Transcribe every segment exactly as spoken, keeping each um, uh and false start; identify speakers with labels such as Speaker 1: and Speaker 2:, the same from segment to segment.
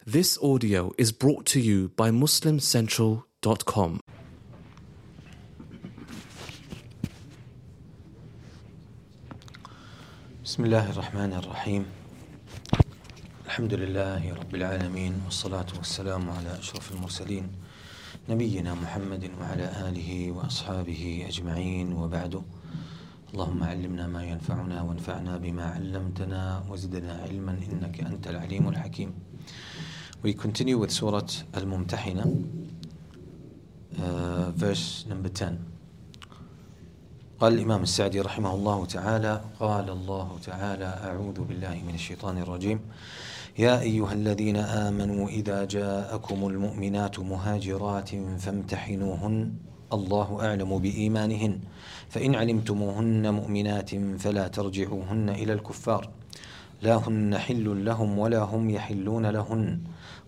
Speaker 1: This audio is brought to you by muslim central dot com.
Speaker 2: بسم الله الرحمن الرحيم. الحمد لله رب العالمين، والصلاة والسلام على أشرف المرسلين نبينا محمد وعلى آله وأصحابه أجمعين، وبعد. اللهم علمنا ما ينفعنا وانفعنا بما علمتنا وزدنا علما إنك أنت العليم الحكيم. We continue with Surah Al-Mumtahina, uh, verse number ten. قال الإمام السعدي رحمه الله تعالى: قال الله تعالى: أعوذ بالله من الشيطان الرجيم. يا أيها الذين آمنوا إذا جاءكم المؤمنات مهاجرات فامتحنوهن الله أعلم بإيمانهن فإن علمتموهن مؤمنات فلا ترجعوهن إلى الكفار لا هن حل لهم ولا هم يحلون لهن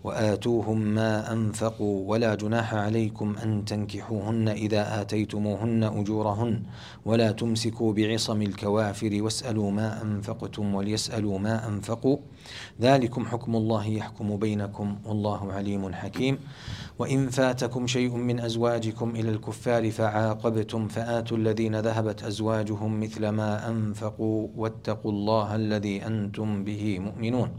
Speaker 2: وآتوهم ما أنفقوا ولا جناح عليكم أن تنكحوهن إذا آتيتموهن أجورهن ولا تمسكوا بعصم الكوافر واسألوا ما أنفقتم وليسألوا ما أنفقوا ذلكم حكم الله يحكم بينكم والله عليم حكيم. وإن فاتكم شيء من أزواجكم إلى الكفار فعاقبتم فآتوا الذين ذهبت أزواجهم مثل ما أنفقوا واتقوا الله الذي أنتم به مؤمنون.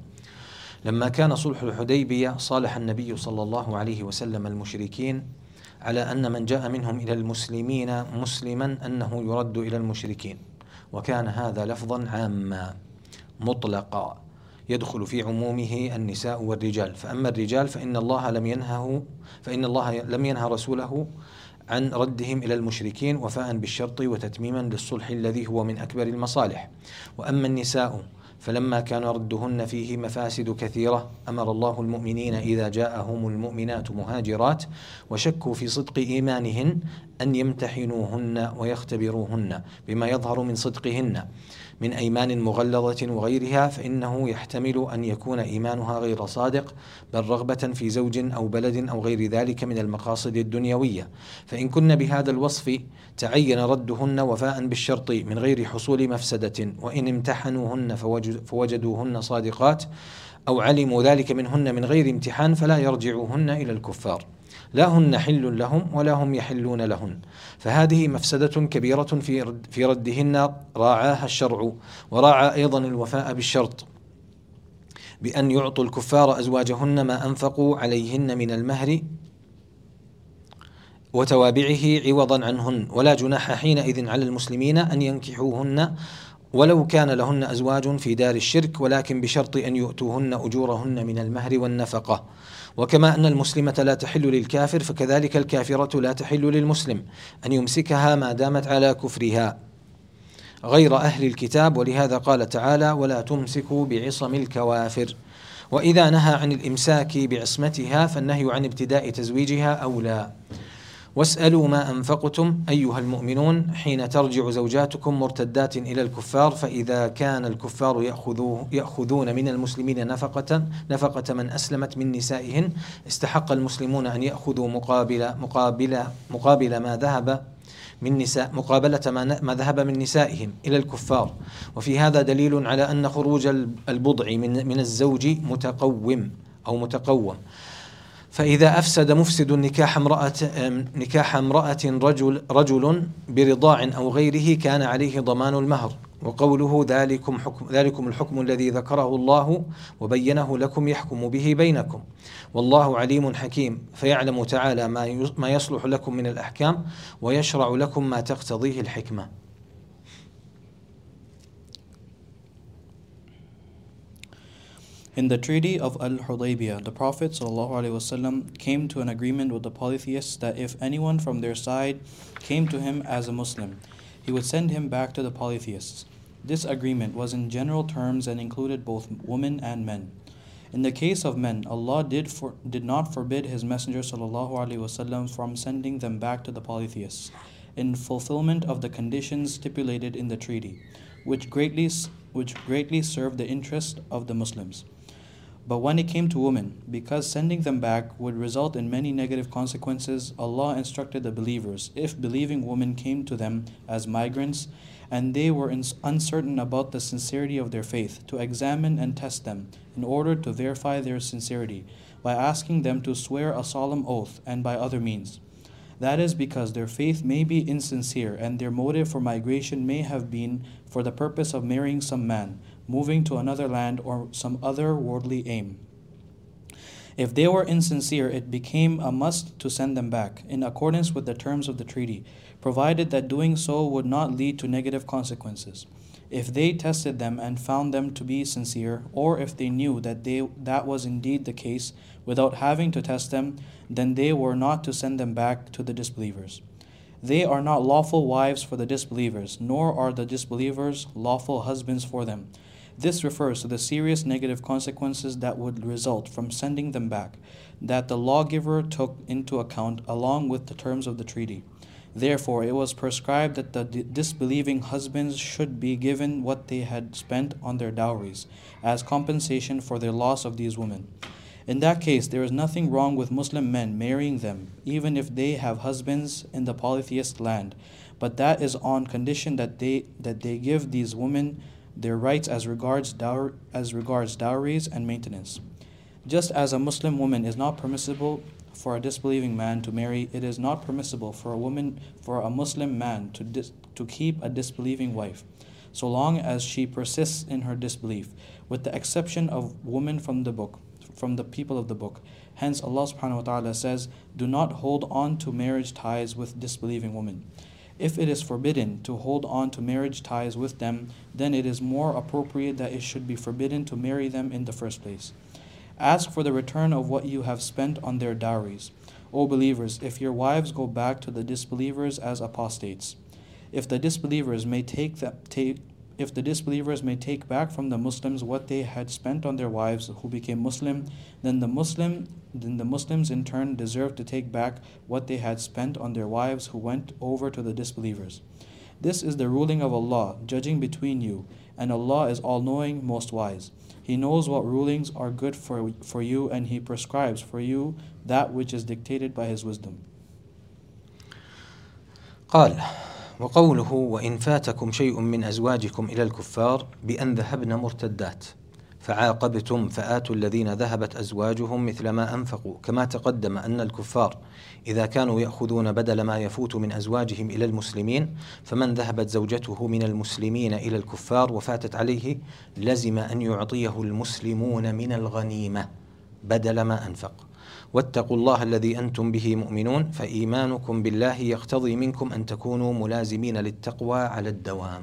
Speaker 2: لما كان صلح الحديبية صالح النبي صلى الله عليه وسلم المشركين على أن من جاء منهم إلى المسلمين مسلما أنه يرد إلى المشركين، وكان هذا لفظا عاما مطلقا يدخل في عمومه النساء والرجال. فأما الرجال فإن الله لم ينهه فإن الله لم ينهى رسوله عن ردهم إلى المشركين وفاء بالشرط وتتميما للصلح الذي هو من أكبر المصالح. وأما النساء فلما كان ردهن فيه مفاسد كثيرة أمر الله المؤمنين إذا جاءهم المؤمنات مهاجرات وشكوا في صدق إيمانهن أن يمتحنوهن ويختبروهن بما يظهر من صدقهن من أيمان مغلظة وغيرها، فإنه يحتمل أن يكون إيمانها غير صادق بل رغبة في زوج أو بلد أو غير ذلك من المقاصد الدنيوية. فإن كن بهذا الوصف تعين ردهن وفاء بالشرط من غير حصول مفسدة، وإن امتحنوهن فوجدوهن صادقات أو علموا ذلك منهن من غير امتحان فلا يرجعوهن إلى الكفار لا هن حل لهم ولا هم يحلون لهن. فهذه مفسدة كبيرة في رد في ردهن راعاها الشرع، وراعى أيضا الوفاء بالشرط بأن يعطوا الكفار أزواجهن ما أنفقوا عليهن من المهر وتوابعه عوضا عنهن، ولا جناح حينئذ على المسلمين أن ينكحوهن ولو كان لهن أزواج في دار الشرك، ولكن بشرط أن يؤتوهن أجورهن من المهر والنفقة. وكما أن المسلمة لا تحل للكافر فكذلك الكافرة لا تحل للمسلم أن يمسكها ما دامت على كفرها غير أهل الكتاب. ولهذا قال تعالى: ولا تمسكوا بعصم الكوافر. وإذا نهى عن الإمساك بعصمتها فالنهي عن ابتداء تزويجها أولى. واسألوا ما أنفقتم أيها المؤمنون حين ترجع زوجاتكم مرتدات إلى الكفار، فإذا كان الكفار يأخذون من المسلمين نفقة نفقة من أسلمت من نسائهن استحق المسلمون أن يأخذوا مقابل مقابل مقابل ما ذهب من نساء مقابلة ما, ما ذهب من نسائهم إلى الكفار. وفي هذا دليل على أن خروج البضع من من الزوج متقوم أو متقوم. فإذا أفسد مفسد نكاح امرأة نكاح امرأة رجل رجل برضاع أو غيره كان عليه ضمان المهر. وقوله ذلكم حكم ذلكم الحكم الذي ذكره الله وبينه لكم يحكم به بينكم والله عليم حكيم. فيعلم تعالى ما ما يصلح لكم من الأحكام ويشرع لكم ما تقتضيه الحكمة.
Speaker 3: In the Treaty of Al-Hudaybiyah, the Prophet ﷺ came to an agreement with the polytheists that if anyone from their side came to him as a Muslim, he would send him back to the polytheists. This agreement was in general terms and included both women and men. In the case of men, Allah did for, did not forbid His Messenger ﷺ from sending them back to the polytheists in fulfillment of the conditions stipulated in the treaty, which greatly, which greatly served the interest of the Muslims. But when it came to women, because sending them back would result in many negative consequences, Allah instructed the believers, if believing women came to them as migrants and they were ins- uncertain about the sincerity of their faith, to examine and test them, in order to verify their sincerity, by asking them to swear a solemn oath and by other means. That is because their faith may be insincere, and their motive for migration may have been for the purpose of marrying some man, moving to another land, or some other worldly aim. If they were insincere, it became a must to send them back, in accordance with the terms of the treaty, provided that doing so would not lead to negative consequences. If they tested them and found them to be sincere, or if they knew that they that was indeed the case without having to test them, then they were not to send them back to the disbelievers. They are not lawful wives for the disbelievers, nor are the disbelievers lawful husbands for them. This refers to the serious negative consequences that would result from sending them back, that the lawgiver took into account along with the terms of the treaty. Therefore, it was prescribed that the disbelieving husbands should be given what they had spent on their dowries, as compensation for their loss of these women. In that case, there is nothing wrong with Muslim men marrying them, even if they have husbands in the polytheist land, but that is on condition that they that they give these women their rights as regards dower, as regards dowries and maintenance. Just as a Muslim woman is not permissible for a disbelieving man to marry, it is not permissible for a woman for a Muslim man to dis, to keep a disbelieving wife, so long as she persists in her disbelief, with the exception of women from the book, from the people of the book. Hence Allah subhanahu wa ta'ala says, "Do not hold on to marriage ties with disbelieving women." If it is forbidden to hold on to marriage ties with them, then it is more appropriate that it should be forbidden to marry them in the first place. Ask for the return of what you have spent on their dowries. O believers, if your wives go back to the disbelievers as apostates, if the disbelievers may take the, take, if the disbelievers may take back from the Muslims what they had spent on their wives who became Muslim, then the Muslim then the Muslims in turn deserve to take back what they had spent on their wives who went over to the disbelievers. This is the ruling of Allah, judging between you, and Allah is all-knowing, most wise. He knows what rulings are good for, for you, and He prescribes for you that which is dictated by His wisdom.
Speaker 2: قال وقوله وإن فاتكم شيء من أزواجكم إلى الكفار بأن ذهبن مرتدات فعاقبتم فآتوا الذين ذهبت أزواجهم مثل ما أنفقوا كما تقدم أن الكفار إذا كانوا يأخذون بدل ما يفوت من أزواجهم إلى المسلمين فمن ذهبت زوجته من المسلمين إلى الكفار وفاتت عليه لزم أن يعطيه المسلمون من الغنيمة بدل ما أنفق واتقوا الله الذي أنتم به مؤمنون فإيمانكم بالله يقتضي منكم أن تكونوا ملازمين للتقوى على الدوام.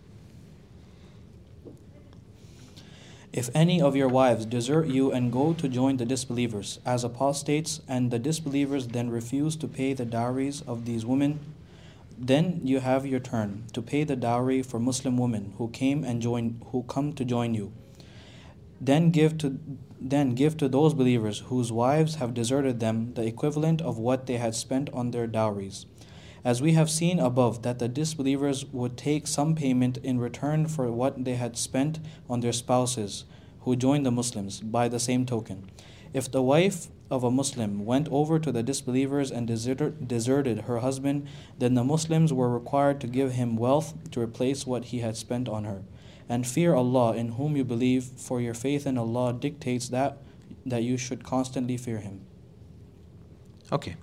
Speaker 3: If any of your wives desert you and go to join the disbelievers as apostates, and the disbelievers then refuse to pay the dowries of these women, then you have your turn to pay the dowry for Muslim women who came and join who come to join you. Then give to then give to those believers whose wives have deserted them the equivalent of what they had spent on their dowries. As we have seen above, that the disbelievers would take some payment in return for what they had spent on their spouses who joined the Muslims by the same token. If the wife of a Muslim went over to the disbelievers and deserted, deserted her husband, then the Muslims were required to give him wealth to replace what he had spent on her. And fear Allah in whom you believe, for your faith in Allah dictates that, that you should constantly fear Him.
Speaker 2: Okay.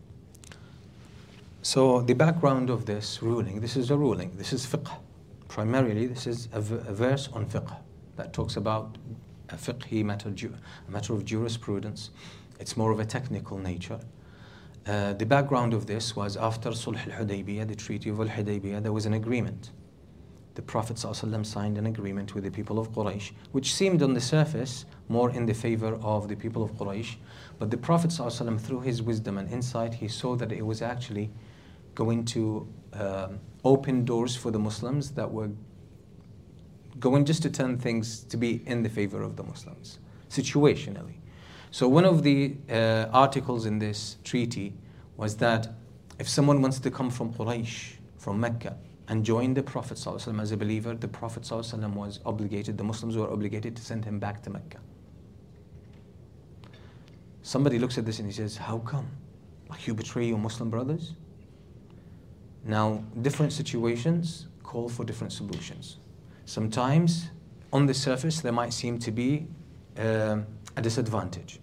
Speaker 2: So the background of this ruling, this is a ruling, this is fiqh. Primarily, this is a, v- a verse on fiqh that talks about a fiqhi matter, ju- a matter of jurisprudence. It's more of a technical nature. Uh, the background of this was after Sulh al-Hudaybiyah, the Treaty of al-Hudaybiyah, there was an agreement. The Prophet ﷺ signed an agreement with the people of Quraysh, which seemed on the surface more in the favor of the people of Quraysh. But the Prophet ﷺ, through his wisdom and insight, he saw that it was actually going to uh, open doors for the Muslims that were going just to turn things to be in the favor of the Muslims, situationally. So one of the uh, articles in this treaty was that if someone wants to come from Quraysh, from Mecca, and join the Prophet ﷺ as a believer, the Prophet ﷺ was obligated, the Muslims were obligated to send him back to Mecca. Somebody looks at this and he says, how come? Like you betray your Muslim brothers? Now, different situations call for different solutions. Sometimes, on the surface, there might seem to be um, a disadvantage.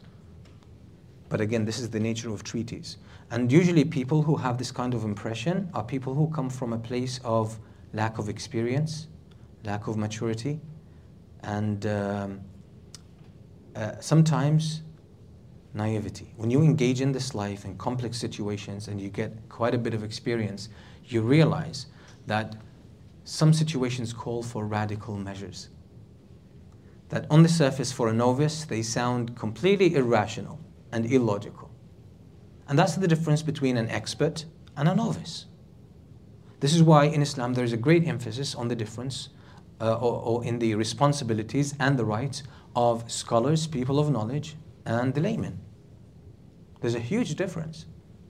Speaker 2: But again, this is the nature of treaties. And usually people who have this kind of impression are people who come from a place of lack of experience, lack of maturity, and um, uh, sometimes naivety. When you engage in this life in complex situations and you get quite a bit of experience, you realize that some situations call for radical measures. That on the surface for a novice, they sound completely irrational and illogical. And that's the difference between an expert and a novice. This is why in Islam there is a great emphasis on the difference uh, or, or in the responsibilities and the rights of scholars, people of knowledge, and the laymen. There's a huge difference.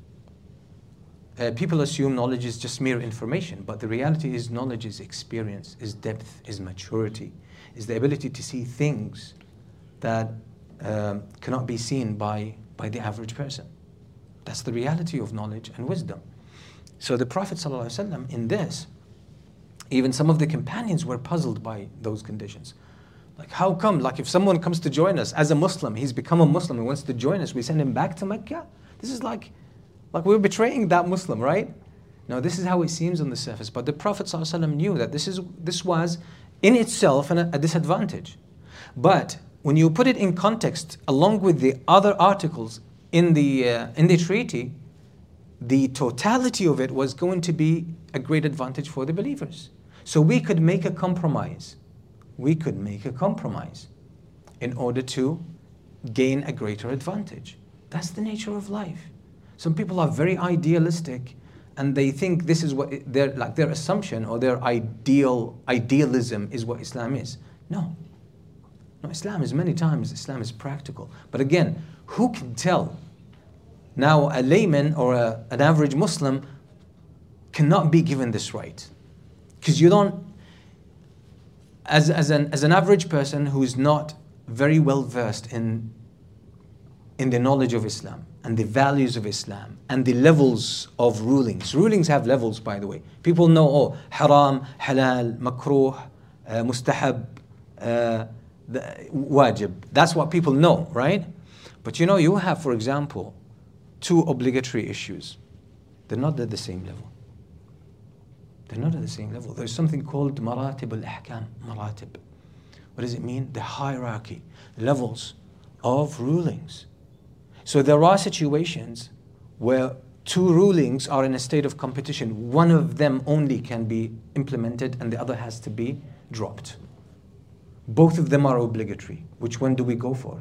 Speaker 2: Uh, people assume knowledge is just mere information, but the reality is knowledge is experience, is depth, is maturity, is the ability to see things that um, cannot be seen by, by the average person. That's the reality of knowledge and wisdom. So the Prophet ﷺ in this, even some of the companions were puzzled by those conditions. Like, how come? Like, if someone comes to join us as a Muslim, he's become a Muslim, he wants to join us, we send him back to Mecca? This is like, like we're betraying that Muslim, right? No, this is how it seems on the surface. But the Prophet ﷺ knew that this is this was in itself an, a disadvantage. But when you put it in context, along with the other articles in the uh, in the treaty, the totality of it was going to be a great advantage for the believers. So we could make a compromise. We could make a compromise in order to gain a greater advantage. That's the nature of life. Some people are very idealistic and they think this is what it, their like their assumption or their ideal idealism is what Islam is. No. No, Islam is many times, Islam is practical. But again, who can tell? Now a layman or a, an average Muslim cannot be given this right. Because you don't, as, as, an, as an average person who is not very well versed in, in the knowledge of Islam and the values of Islam and the levels of rulings. Rulings have levels, by the way. People know, oh, haram, halal, makruh, uh, mustahab, uh, the, wajib. That's what people know, right? But you know, you have, for example, two obligatory issues. They're not at the same level. They're not at the same level. There's something called maratib al-ahkam, maratib. What does it mean? The hierarchy, levels of rulings. So there are situations where two rulings are in a state of competition. One of them only can be implemented and the other has to be dropped. Both of them are obligatory. Which one do we go for?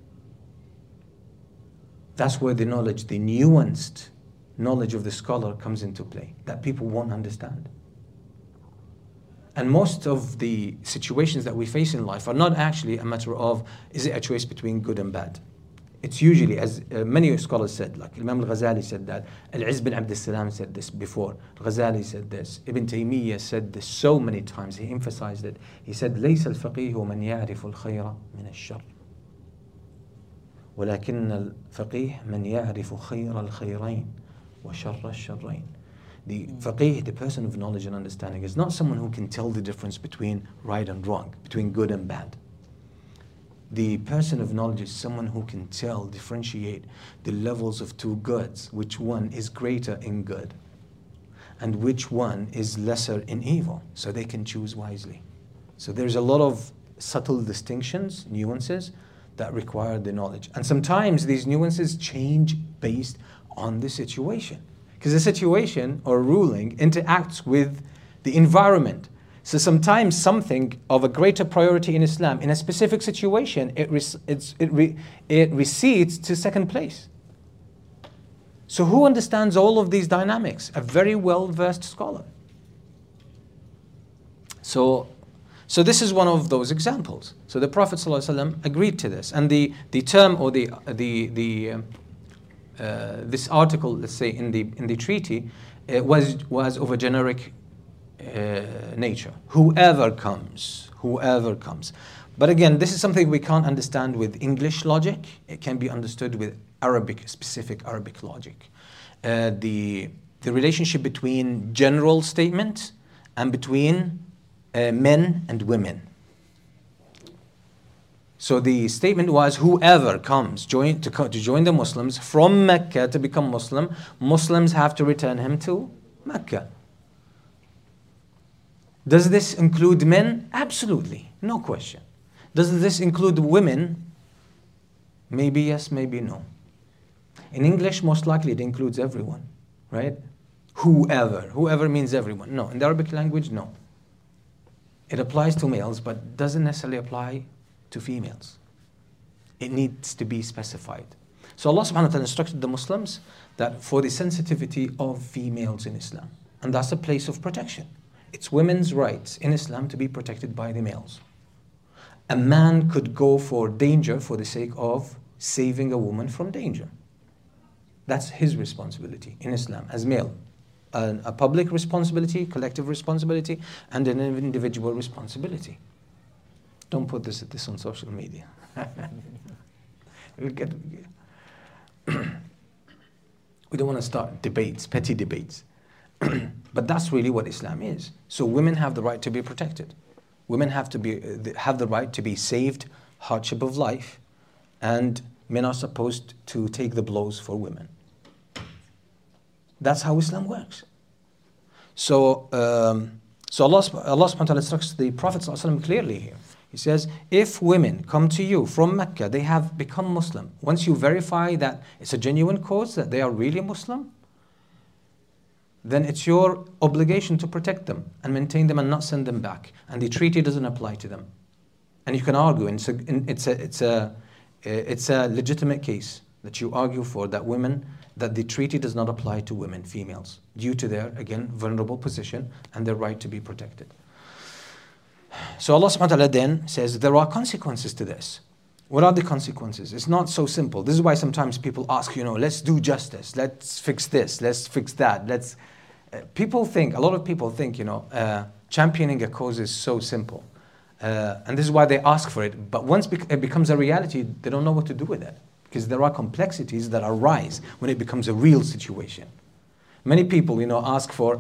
Speaker 2: That's where the knowledge, the nuanced knowledge of the scholar comes into play, that people won't understand. And most of the situations that we face in life are not actually a matter of, is it a choice between good and bad? It's usually, as uh, many scholars said, like Imam al-Ghazali said that, Al-Izz bin Abd al-Salam said this before, Ghazali said this, Ibn Taymiyyah said this so many times, he emphasized it. He said, لَيْسَ الْفَقِيهُ مَنْ يَعْرِفُ الْخَيْرَ مِنَ الشَّرِّ ولكن الفقيه من يعرف خير الخيرين وشر الشرين. The faqih, the person of knowledge and understanding, is not someone who can tell the difference between right and wrong, between good and bad. The person of knowledge is someone who can tell, differentiate the levels of two goods, which one is greater in good and which one is lesser in evil, so they can choose wisely. So there's a lot of subtle distinctions, nuances, that require the knowledge. And sometimes these nuances change based on the situation. Because the situation or ruling interacts with the environment. So sometimes something of a greater priority in Islam, in a specific situation, it, it's, it, re, it recedes to second place. So who understands all of these dynamics? A very well-versed scholar. So So this is one of those examples. So the Prophet ﷺ agreed to this, and the, the term or the the the uh, uh, this article, let's say in the in the treaty, uh, was was of a generic uh, nature. Whoever comes, whoever comes. But again, this is something we can't understand with English logic. It can be understood with Arabic, specific Arabic logic. Uh, the the relationship between general statement and between uh, men and women. So the statement was, whoever comes join, to, co- to join the Muslims from Mecca to become Muslim, Muslims have to return him to Mecca. Does this include men? Absolutely, no question. Does this include women? Maybe yes, maybe no. In English, most likely it includes everyone, right? Whoever. Whoever means everyone. No, in the Arabic language, no. It applies to males, but doesn't necessarily apply to females. It needs to be specified. So Allah subhanahu wa ta'ala instructed the Muslims that for the sensitivity of females in Islam. And that's a place of protection. It's women's rights in Islam to be protected by the males. A man could go for danger for the sake of saving a woman from danger. That's his responsibility in Islam as male. A, a public responsibility, collective responsibility, and an individual responsibility. Don't put this this on social media. We'll get, we don't want to start debates, petty debates. But that's really what Islam is. So women have the right to be protected. Women have to be have the right to be saved hardship of life, and men are supposed to take the blows for women. That's how Islam works. So, um, so Allah, Allah subhanahu wa ta'ala instructs the Prophet sallallahu alaihi wasallam clearly here. He says, if women come to you from Mecca, they have become Muslim. Once you verify that it's a genuine cause, that they are really Muslim, then it's your obligation to protect them and maintain them and not send them back. And the treaty doesn't apply to them. And you can argue, and it's a, it's a, it's a, it's a legitimate case that you argue for, that women, that the treaty does not apply to women, females, due to their, again, vulnerable position and their right to be protected. So Allah subhanahu wa ta'ala then says, there are consequences to this. What are the consequences? It's not so simple. This is why sometimes people ask, you know, let's do justice, let's fix this, let's fix that, let's... Uh, people think, a lot of people think, you know, uh, championing a cause is so simple. Uh, and this is why they ask for it. But once bec- it becomes a reality, they don't know what to do with it. Because there are complexities that arise when it becomes a real situation. Many people, you know, ask for...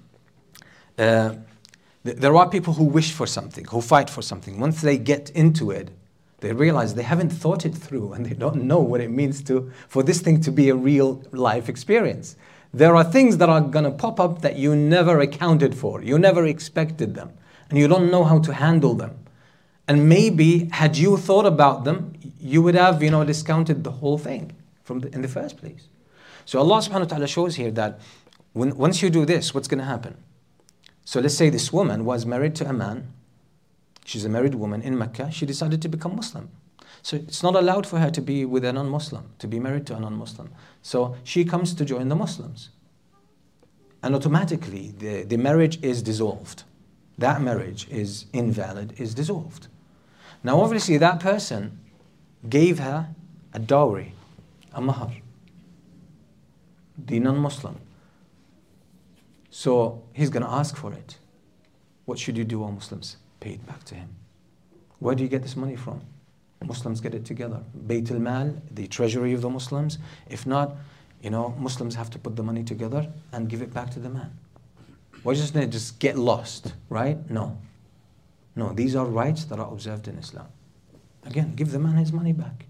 Speaker 2: uh, th- there are people who wish for something, who fight for something. Once they get into it, they realize they haven't thought it through and they don't know what it means to for this thing to be a real life experience. There are things that are going to pop up that you never accounted for. You never expected them. And you don't know how to handle them. And maybe had you thought about them, you would have, you know, discounted the whole thing from the, in the first place. So Allah subhanahu wa ta'ala shows here that when, once you do this, what's going to happen? So let's say this woman was married to a man. She's a married woman in Mecca. She decided to become Muslim. So it's not allowed for her to be with a non-Muslim, to be married to a non-Muslim. So she comes to join the Muslims. And automatically the, the marriage is dissolved. That marriage is invalid, is dissolved. Now obviously that person gave her a dowry, a mahar, the non-Muslim. So he's going to ask for it. What should you do, O Muslims? Pay it back to him. Where do you get this money from? Muslims get it together. Bayt al-Mal, the treasury of the Muslims. If not, you know, Muslims have to put the money together and give it back to the man. Why just not just get lost, right? No. No, these are rights that are observed in Islam. Again, give the man his money back.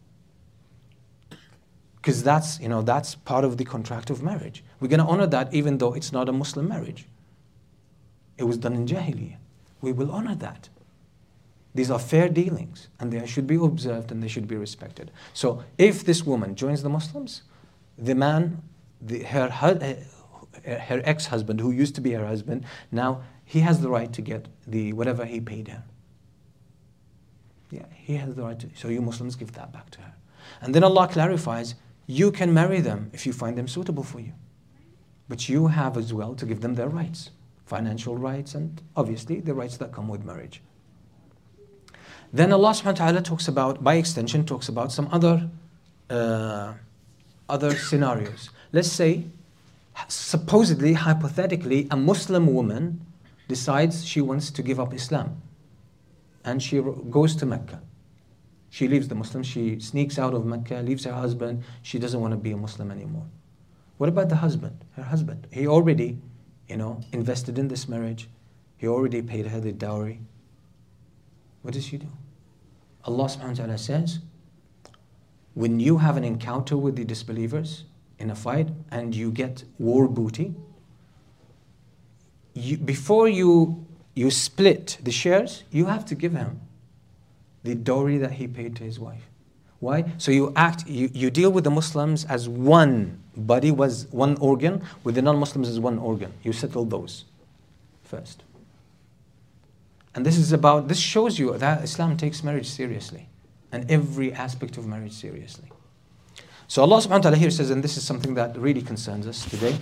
Speaker 2: Because that's, you know, that's part of the contract of marriage. We're going to honor that even though it's not a Muslim marriage. It was done in Jahiliyyah. We will honor that. These are fair dealings, and they should be observed and they should be respected. So if this woman joins the Muslims, the man, the, her, her, her ex-husband, who used to be her husband, now he has the right to get the whatever he paid her. Yeah, he has the right to. So you Muslims give that back to her. And then Allah clarifies, you can marry them if you find them suitable for you. But you have as well to give them their rights, financial rights, and obviously the rights that come with marriage. Then Allah subhanahu wa ta'ala talks about, by extension, talks about some other uh, other scenarios. Let's say, supposedly, hypothetically, a Muslim woman decides she wants to give up Islam. And she goes to Mecca. She leaves the Muslims, she sneaks out of Mecca, leaves her husband, she doesn't want to be a Muslim anymore. What about the husband, her husband? He already you know, invested in this marriage. He already paid her the dowry. What does she do? Allah subhanahu wa ta'ala says, when you have an encounter with the disbelievers in a fight and you get war booty, you, before you, you split the shares, you have to give him the dowry that he paid to his wife. Why? So you act, you, you deal with the Muslims as one body, was one organ, with the non-Muslims as one organ. You settle those first. And this is about, this shows you that Islam takes marriage seriously, and every aspect of marriage seriously. So Allah subhanahu wa ta'ala here says, and this is something that really concerns us today.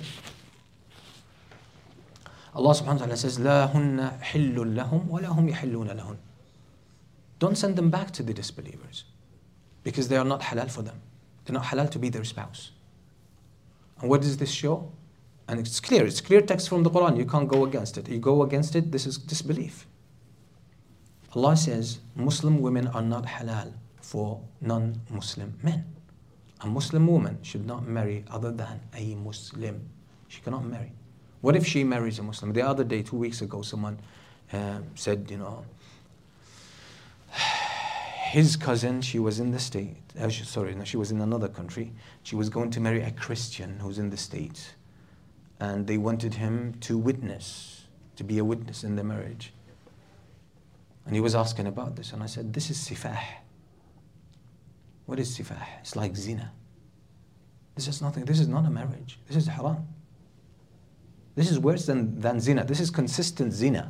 Speaker 2: Allah subhanahu wa ta'ala says, لا هن حل لهم ولا هم يحلون لهن. Don't send them back to the disbelievers, because they are not halal for them. They're not halal to be their spouse. And what does this show? And it's clear, it's clear text from the Quran. You can't go against it. You go against it, this is disbelief. Allah says Muslim women are not halal for non-Muslim men. A Muslim woman should not marry other than a Muslim. She cannot marry. What if she marries a Muslim? The other day, two weeks ago, someone uh, said, you know, his cousin, she was in the state, uh, she, sorry, no, she was in another country. She was going to marry a Christian who's in the States. And they wanted him to witness, to be a witness in the marriage. And he was asking about this, and I said, this is sifah. What is sifah? It's like zina. This is nothing, this is not a marriage. This is haram. This is worse than, than zina. This is consistent zina.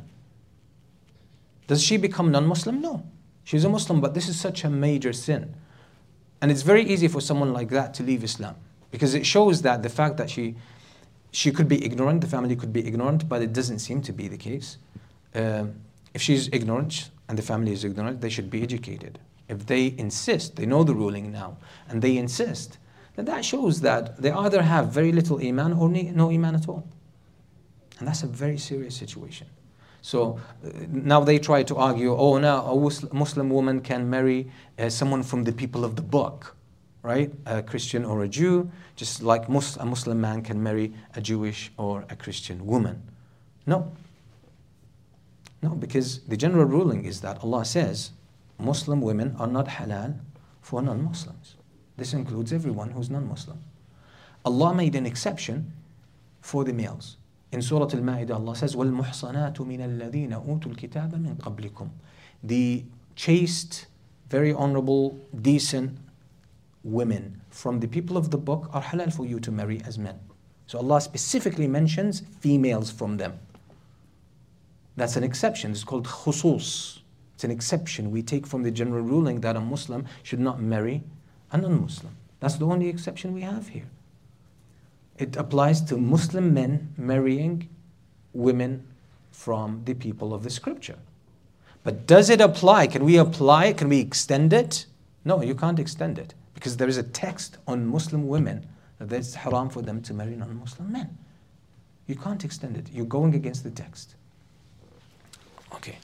Speaker 2: Does she become non-Muslim? No. She's a Muslim, but this is such a major sin. And it's very easy for someone like that to leave Islam, because it shows that the fact that she, she could be ignorant, the family could be ignorant, but it doesn't seem to be the case. Um, If she's ignorant and the family is ignorant, they should be educated. If they insist, they know the ruling now, and they insist, then that shows that they either have very little iman or no iman at all. And that's a very serious situation. So uh, now they try to argue, oh, now a Muslim woman can marry uh, someone from the people of the book, right? A Christian or a Jew, just like mus- a Muslim man can marry a Jewish or a Christian woman. No. No, because the general ruling is that Allah says Muslim women are not halal for non-Muslims. This includes everyone who's non-Muslim. Allah made an exception for the males. In Surah Al-Ma'idah, Allah says, وَالْمُحْصَنَاتُ مِنَ الَّذِينَ أُوتُوا الْكِتَابَ مِنْ قَبْلِكُمْ. The chaste, very honorable, decent women from the people of the book are halal for you to marry as men. So Allah specifically mentions females from them. That's an exception. It's called khusus. It's an exception we take from the general ruling that a Muslim should not marry a non-Muslim. That's the only exception we have here. It applies to Muslim men marrying women from the people of the scripture. But does it apply? Can we apply it? Can we extend it? No, you can't extend it, because there is a text on Muslim women that it's haram for them to marry non-Muslim men. You can't extend it. You're going against the text. Okay.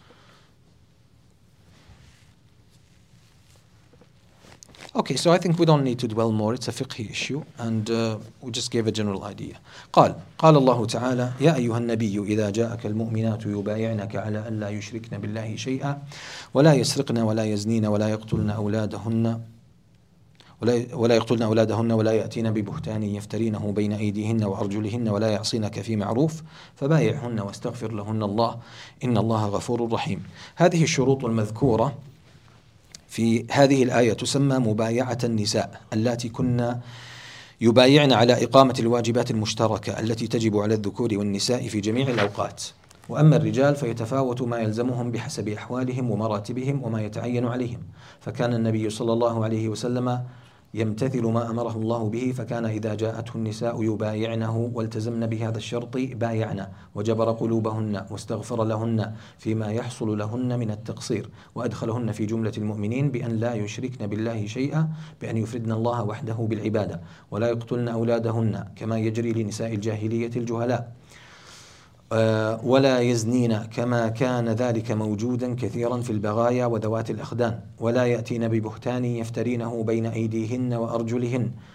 Speaker 2: Okay, so I think we don't need to dwell more. It's a fiqhi issue, and uh, we just gave a general idea. قال قال الله تعالى يا أيها النبي إذا جاءك المؤمنات يبايعنك على أن لا يشركن بالله شيئا ولا يسرقن ولا يزنين ولا يقتلن أولادهن ولا ولا يقتلن أولادهن ولا يأتين ببهتان يفترينه بين أيديهن وأرجلهن ولا يعصينك في معروف فبايعهن واستغفر لهن الله إن الله غفور رحيم. هذه الشروط المذكورة في هذه الآية تسمى مبايعة النساء اللاتي كن يبايعن على إقامة الواجبات المشتركة التي تجب على الذكور والنساء في جميع الأوقات. وأما الرجال فيتفاوت ما يلزمهم بحسب أحوالهم ومراتبهم وما يتعين عليهم. فكان النبي صلى الله عليه وسلم يمتثل ما أمره الله به، فكان إذا جاءته النساء يبايعنه والتزمن بهذا الشرط بايعنا وجبر قلوبهن واستغفر لهن فيما يحصل لهن من التقصير، وأدخلهن في جملة المؤمنين بأن لا يشركن بالله شيئا، بأن يفردن الله وحده بالعبادة، ولا يقتلن أولادهن كما يجري لنساء الجاهلية الجهلاء، ولا يزنين كما كان ذلك موجودا كثيرا في البغايا وذوات الأخدان، ولا يأتين ببهتان يفترينه بين أيديهن وأرجلهن،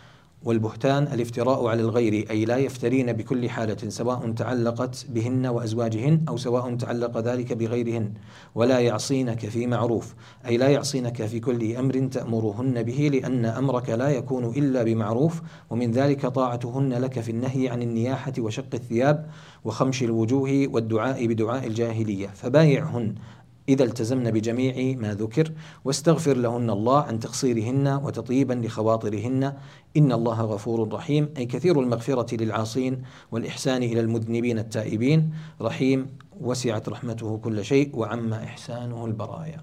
Speaker 2: والبهتان الافتراء على الغير، أي لا يفترين بكل حالة سواء تعلقت بهن وأزواجهن أو سواء تعلق ذلك بغيرهن، ولا يعصينك في معروف، أي لا يعصينك في كل أمر تأمرهن به، لأن أمرك لا يكون إلا بمعروف، ومن ذلك طاعتهن لك في النهي عن النياحة وشق الثياب وخمش الوجوه والدعاء بدعاء الجاهلية، فبايعهن إذا التزمن بجميع ما ذكر، واستغفر لهن الله عن تقصيرهن وتطيبا لخواطرهن، إن الله غفور رحيم، أي كثير المغفرة للعاصين والإحسان إلى المذنبين التائبين، رحيم وسعت رحمته كل شيء وعم إحسانه البرايا.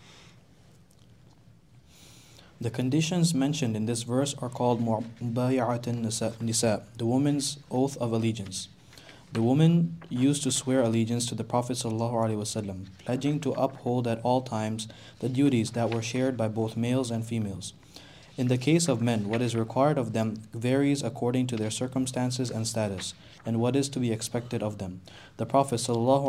Speaker 3: The conditions mentioned in this verse are called mubaya'atun nisa, the woman's oath of allegiance. The woman used to swear allegiance to the Prophet ﷺ, pledging to uphold at all times the duties that were shared by both males and females. In the case of men, what is required of them varies according to their circumstances and status, and what is to be expected of them. The Prophet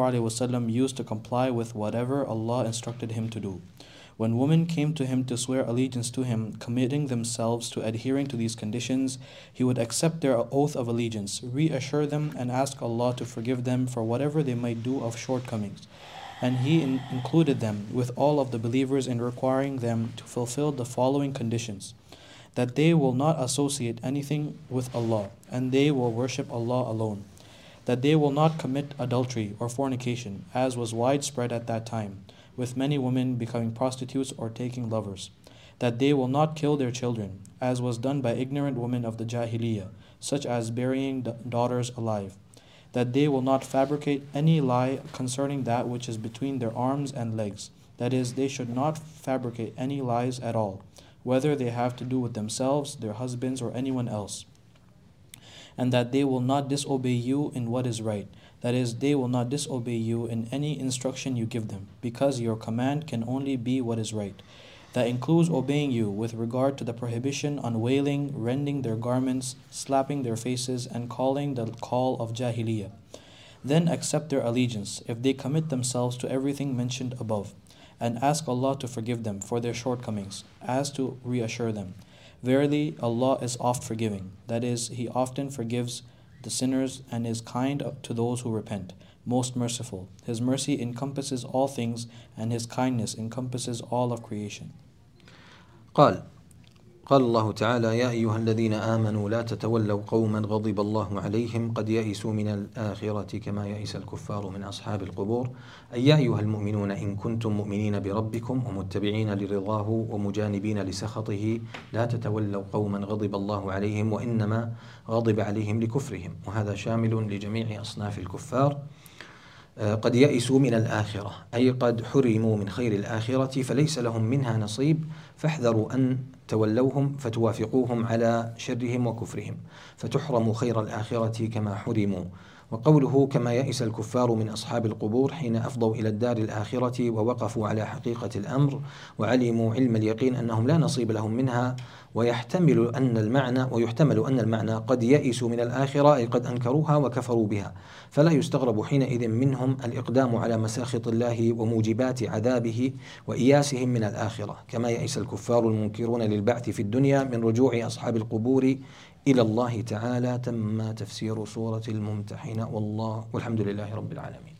Speaker 3: ﷺ used to comply with whatever Allah instructed him to do. When women came to him to swear allegiance to him, committing themselves to adhering to these conditions, he would accept their oath of allegiance, reassure them, and ask Allah to forgive them for whatever they might do of shortcomings. And he in- included them with all of the believers in requiring them to fulfill the following conditions: that they will not associate anything with Allah, and they will worship Allah alone; that they will not commit adultery or fornication, as was widespread at that time, with many women becoming prostitutes or taking lovers; that they will not kill their children, as was done by ignorant women of the Jahiliyyah, such as burying daughters alive; that they will not fabricate any lie concerning that which is between their arms and legs, that is, they should not fabricate any lies at all, whether they have to do with themselves, their husbands, or anyone else; and that they will not disobey you in what is right, that is, they will not disobey you in any instruction you give them, because your command can only be what is right. That includes obeying you with regard to the prohibition on wailing, rending their garments, slapping their faces, and calling the call of Jahiliyyah. Then accept their allegiance if they commit themselves to everything mentioned above, and ask Allah to forgive them for their shortcomings, as to reassure them. Verily, Allah is oft forgiving, that is, He often forgives the sinners and is kind to those who repent, most merciful. His mercy encompasses all things, and His kindness encompasses all of creation.
Speaker 2: قال قال الله تعالى: يا أيها الذين آمنوا لا تتولوا قوما غضب الله عليهم قد يئسوا من الآخرة كما يئس الكفار من أصحاب القبور. أي يا أيها المؤمنون إن كنتم مؤمنين بربكم ومتبعين لرضاه ومجانبين لسخطه لا تتولوا قوما غضب الله عليهم وإنما غضب عليهم لكفرهم، وهذا شامل لجميع أصناف الكفار. قد يئسوا من الآخرة، أي قد حرموا من خير الآخرة فليس لهم منها نصيب، فاحذروا أن تولوهم فتوافقوهم على شرهم وكفرهم فتحرموا خير الآخرة كما حرموا. وقوله كما يئس الكفار من أصحاب القبور حين أفضوا إلى الدار الآخرة ووقفوا على حقيقة الأمر وعلموا علم اليقين أنهم لا نصيب لهم منها، ويحتمل أن المعنى ويحتمل أن المعنى قد يئسوا من الآخرة أي قد أنكروها وكفروا بها، فلا يستغرب حينئذ منهم الإقدام على مساخط الله وموجبات عذابه وإياسهم من الآخرة، كما يئس الكفار المنكرون للبعث في الدنيا من رجوع أصحاب القبور إلى الله تعالى. تم تفسير سورة الممتحنة والله والحمد لله رب العالمين.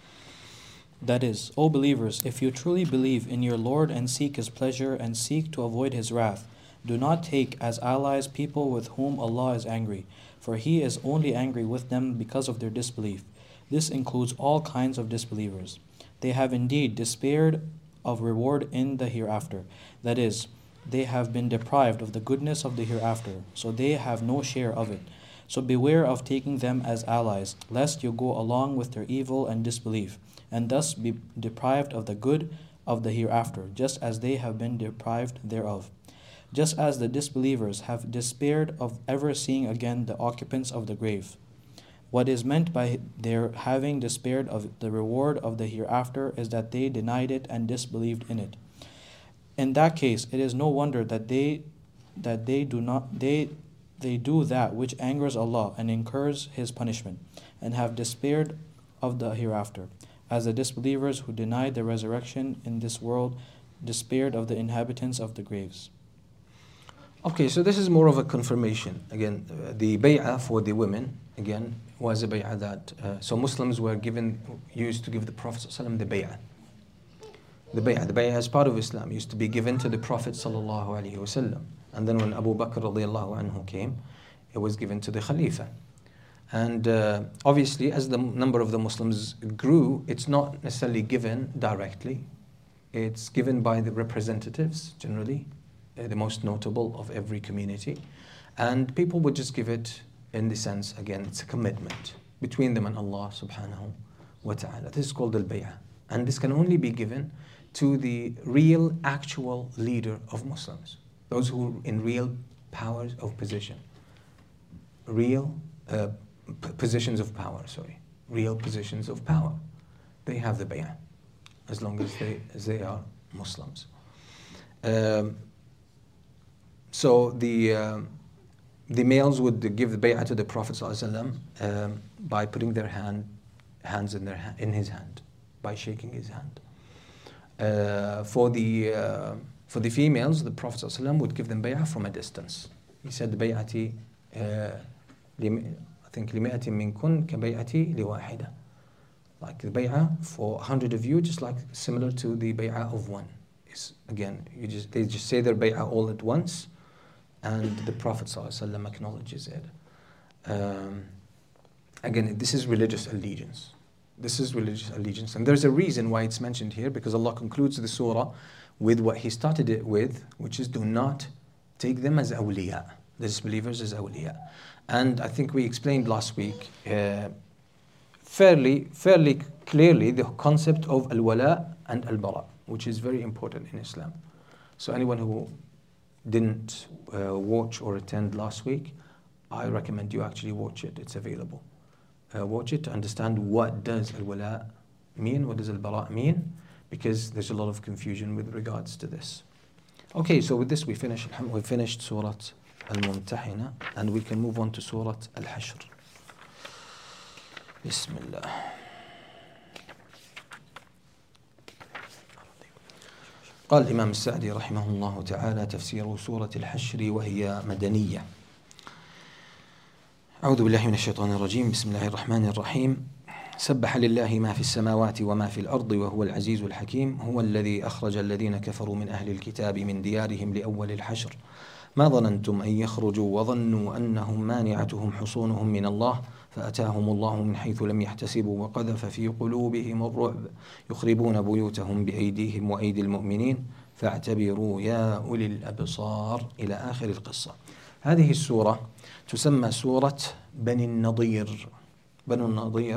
Speaker 3: That is, O believers, if you truly believe in your Lord and seek His pleasure and seek to avoid His wrath, do not take as allies people with whom Allah is angry, for He is only angry with them because of their disbelief. This includes all kinds of disbelievers. They have indeed despaired of reward in the hereafter. That is, they have been deprived of the goodness of the hereafter, so they have no share of it. So beware of taking them as allies, lest you go along with their evil and disbelief, and thus be deprived of the good of the hereafter, just as they have been deprived thereof. Just as the disbelievers have despaired of ever seeing again the occupants of the grave. What is meant by their having despaired of the reward of the hereafter is that they denied it and disbelieved in it. In that case, it is no wonder that they that they do not they they do that which angers Allah and incurs His punishment, and have despaired of the hereafter, as the disbelievers who denied the resurrection in this world despaired of the inhabitants of the graves.
Speaker 2: Okay, so this is more of a confirmation. Again, uh, the bay'ah for the women, again, was a bay'ah that, uh, so Muslims were given, used to give the Prophet ﷺ the bay'ah. The bay'ah, the bay'ah as part of Islam, used to be given to the Prophet ﷺ. And then when Abu Bakr radiallahu anhu came, it was given to the Khalifa. And uh, obviously, as the number of the Muslims grew, it's not necessarily given directly. It's given by the representatives, generally, uh, the most notable of every community. And people would just give it in the sense, again, it's a commitment between them and Allah subhanahu wa ta'ala. This is called al-bay'ah. And this can only be given to the real, actual leader of Muslims. Those who are in real powers of position. Real uh, p- positions of power, sorry. Real positions of power. They have the bay'ah, as long as they, as they are Muslims. Um, so the uh, the males would give the bay'ah to the Prophet ﷺ, um, by putting their hand, hands in, their ha- in his hand, by shaking his hand. Uh, for the uh, for the females, the Prophet ﷺ would give them bay'ah from a distance. He said, bay'ati, uh, I think, لِمِئَةٍ مِّنْكُنْ كَبَيْعَتِي لِوَاحِدَةٍ. Like the bay'ah for a hundred of you, just like similar to the bay'ah of one. It's, again, you just they just say their bay'ah all at once, and the Prophet ﷺ acknowledges it. Um, again, this is religious allegiance. This is religious allegiance. And there's a reason why it's mentioned here, because Allah concludes the surah with what He started it with, which is, do not take them as awliya, the disbelievers as awliya. And I think we explained last week uh, fairly, fairly clearly the concept of al-wala and al-bara, which is very important in Islam. So anyone who didn't uh, watch or attend last week, I recommend you actually watch it. It's available. Uh, watch it to understand what does al-wala mean, what does al-bara mean, because there's a lot of confusion with regards to this. Okay, so with this we finish. We finished Surah Al-Mumtahina, and we can move on to Surah Al-Hashr. Bismillah. قال الإمام السعدي رحمه الله تعالى: تفسير سورة الحشر وهي مدنية. أعوذ بالله من الشيطان الرجيم. بسم الله الرحمن الرحيم. سبح لله ما في السماوات وما في الأرض وهو العزيز الحكيم. هو الذي أخرج الذين كفروا من أهل الكتاب من ديارهم لأول الحشر ما ظننتم أن يخرجوا وظنوا أنهم مانعتهم حصونهم من الله فأتاهم الله من حيث لم يحتسبوا وقذف في قلوبهم الرعب يخربون بيوتهم بأيديهم وأيدي المؤمنين فاعتبروا يا أولي الأبصار إلى آخر القصة. هذه السورة تسمى سورة بني النضير. بنو النضير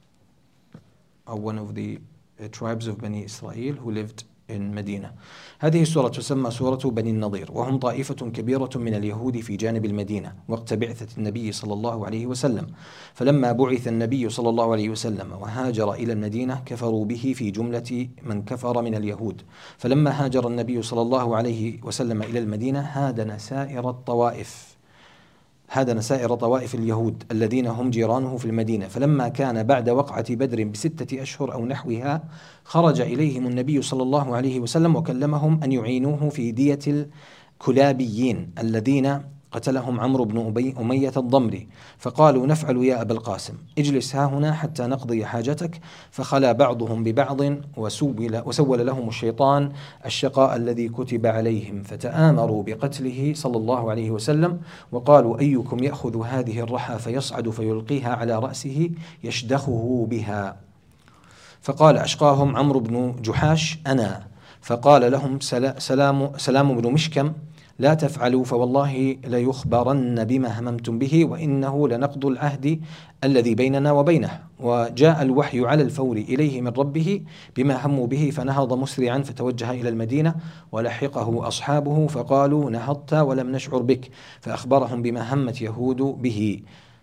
Speaker 2: are one of the uh, tribes of Bani Israel who lived in Medina. هذه السورة تسمى سورة بني النضير، وهم طائفة كبيرة من اليهود في جانب المدينة وقت بعثة النبي صلى الله عليه وسلم. فلما بعث النبي صلى الله عليه وسلم وهاجر إلى المدينة كفروا به في جملة من كفر من اليهود. فلما هاجر النبي صلى الله عليه وسلم إلى المدينة هادن سائر الطوائف هادن سائر طوائف اليهود الذين هم جيرانه في المدينة. فلما كان بعد وقعة بدر بستة أشهر أو نحوها خرج إليهم النبي صلى الله عليه وسلم وكلمهم أن يعينوه في دية الكلابيين الذين قتلهم عمرو بن أبي أمية الضمري. فقالوا: نفعل يا أبا القاسم، اجلس ها هنا حتى نقضي حاجتك. فخلا بعضهم ببعض وسول, وسول لهم الشيطان الشقاء الذي كتب عليهم فتآمروا بقتله صلى الله عليه وسلم وقالوا: أيكم يأخذ هذه الرحى فيصعد فيلقيها على رأسه يشدخه بها. فقال أشقاهم عمرو بن جحاش: أنا. فقال لهم سلام, سلام بن مشكم: لا تفعلوا فوالله ليخبرن بما هممتم به وإنه لنقض العهد الذي بيننا وبينه. وجاء الوحي على الفور إليه من ربه بما هموا به فنهض مسرعا فتوجه إلى المدينة ولحقه أصحابه فقالوا: نهضت ولم نشعر بك. فأخبرهم بما همت يهود به.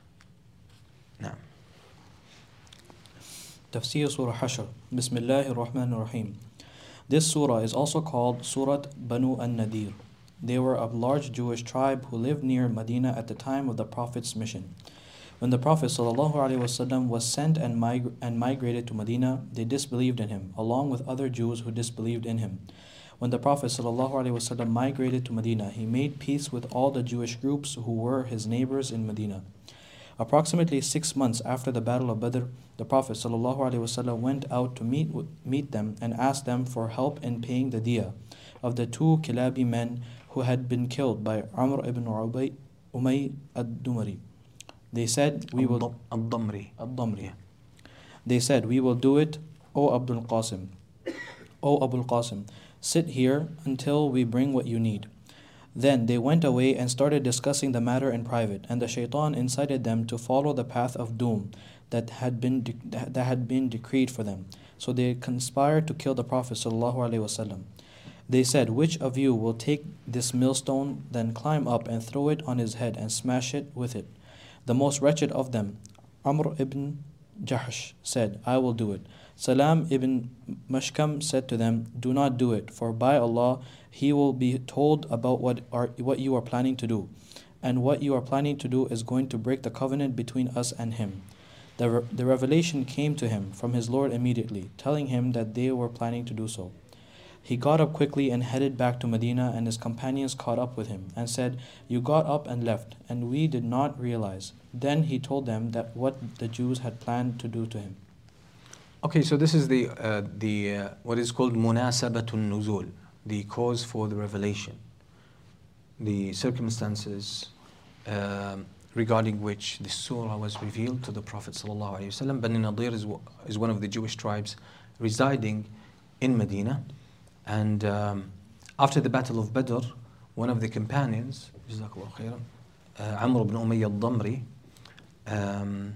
Speaker 2: نعم.
Speaker 3: Tafsir Surah Hashr. Bismillahir Rahmanir Rahim. This surah is also called Surah Banu an-Nadir. They were a large Jewish tribe who lived near Medina at the time of the Prophet's mission. When the Prophet ﷺ was sent and, mig- and migrated to Medina, they disbelieved in him, along with other Jews who disbelieved in him. When the Prophet ﷺ migrated to Medina, he made peace with all the Jewish groups who were his neighbors in Medina. Approximately six months after the Battle of Badr, the Prophet ﷺ went out to meet, meet them and asked them for help in paying the diya of the two Kilabi men who had been killed by Amr ibn Ubay, Umay ad-Dumari. They said, we will
Speaker 2: Ad-Damri.
Speaker 3: Ad-Damri. They said, we will do it, O Abdul Qasim. O Abul Qasim, sit here until we bring what you need. Then they went away and started discussing the matter in private, and the shaitan incited them to follow the path of doom that had been de- that had been decreed for them. So they conspired to kill the Prophet ﷺ. They said, which of you will take this millstone, then climb up and throw it on his head and smash it with it? The most wretched of them, Amr ibn Jahsh, said, I will do it. Salam ibn Mashkam said to them, do not do it, for by Allah he will be told about what are what you are planning to do, and what you are planning to do is going to break the covenant between us and him. The, re- the revelation came to him from his Lord immediately, telling him that they were planning to do so. He got up quickly and headed back to Medina, and his companions caught up with him and said, you got up and left, and we did not realize. Then he told them that what the Jews had planned to do to him.
Speaker 2: Okay, so this is the uh, the uh, what is called munasabatun nuzul, the cause for the revelation, the circumstances um regarding which the surah was revealed to the Prophet sallallahu alaihi wasallam. Bani Nadir is is one of the Jewish tribes residing in Medina, and um, after the Battle of Badr, one of the companions, Jazakallahu khairan, uh, Amr ibn Umayy al-Damri. Um,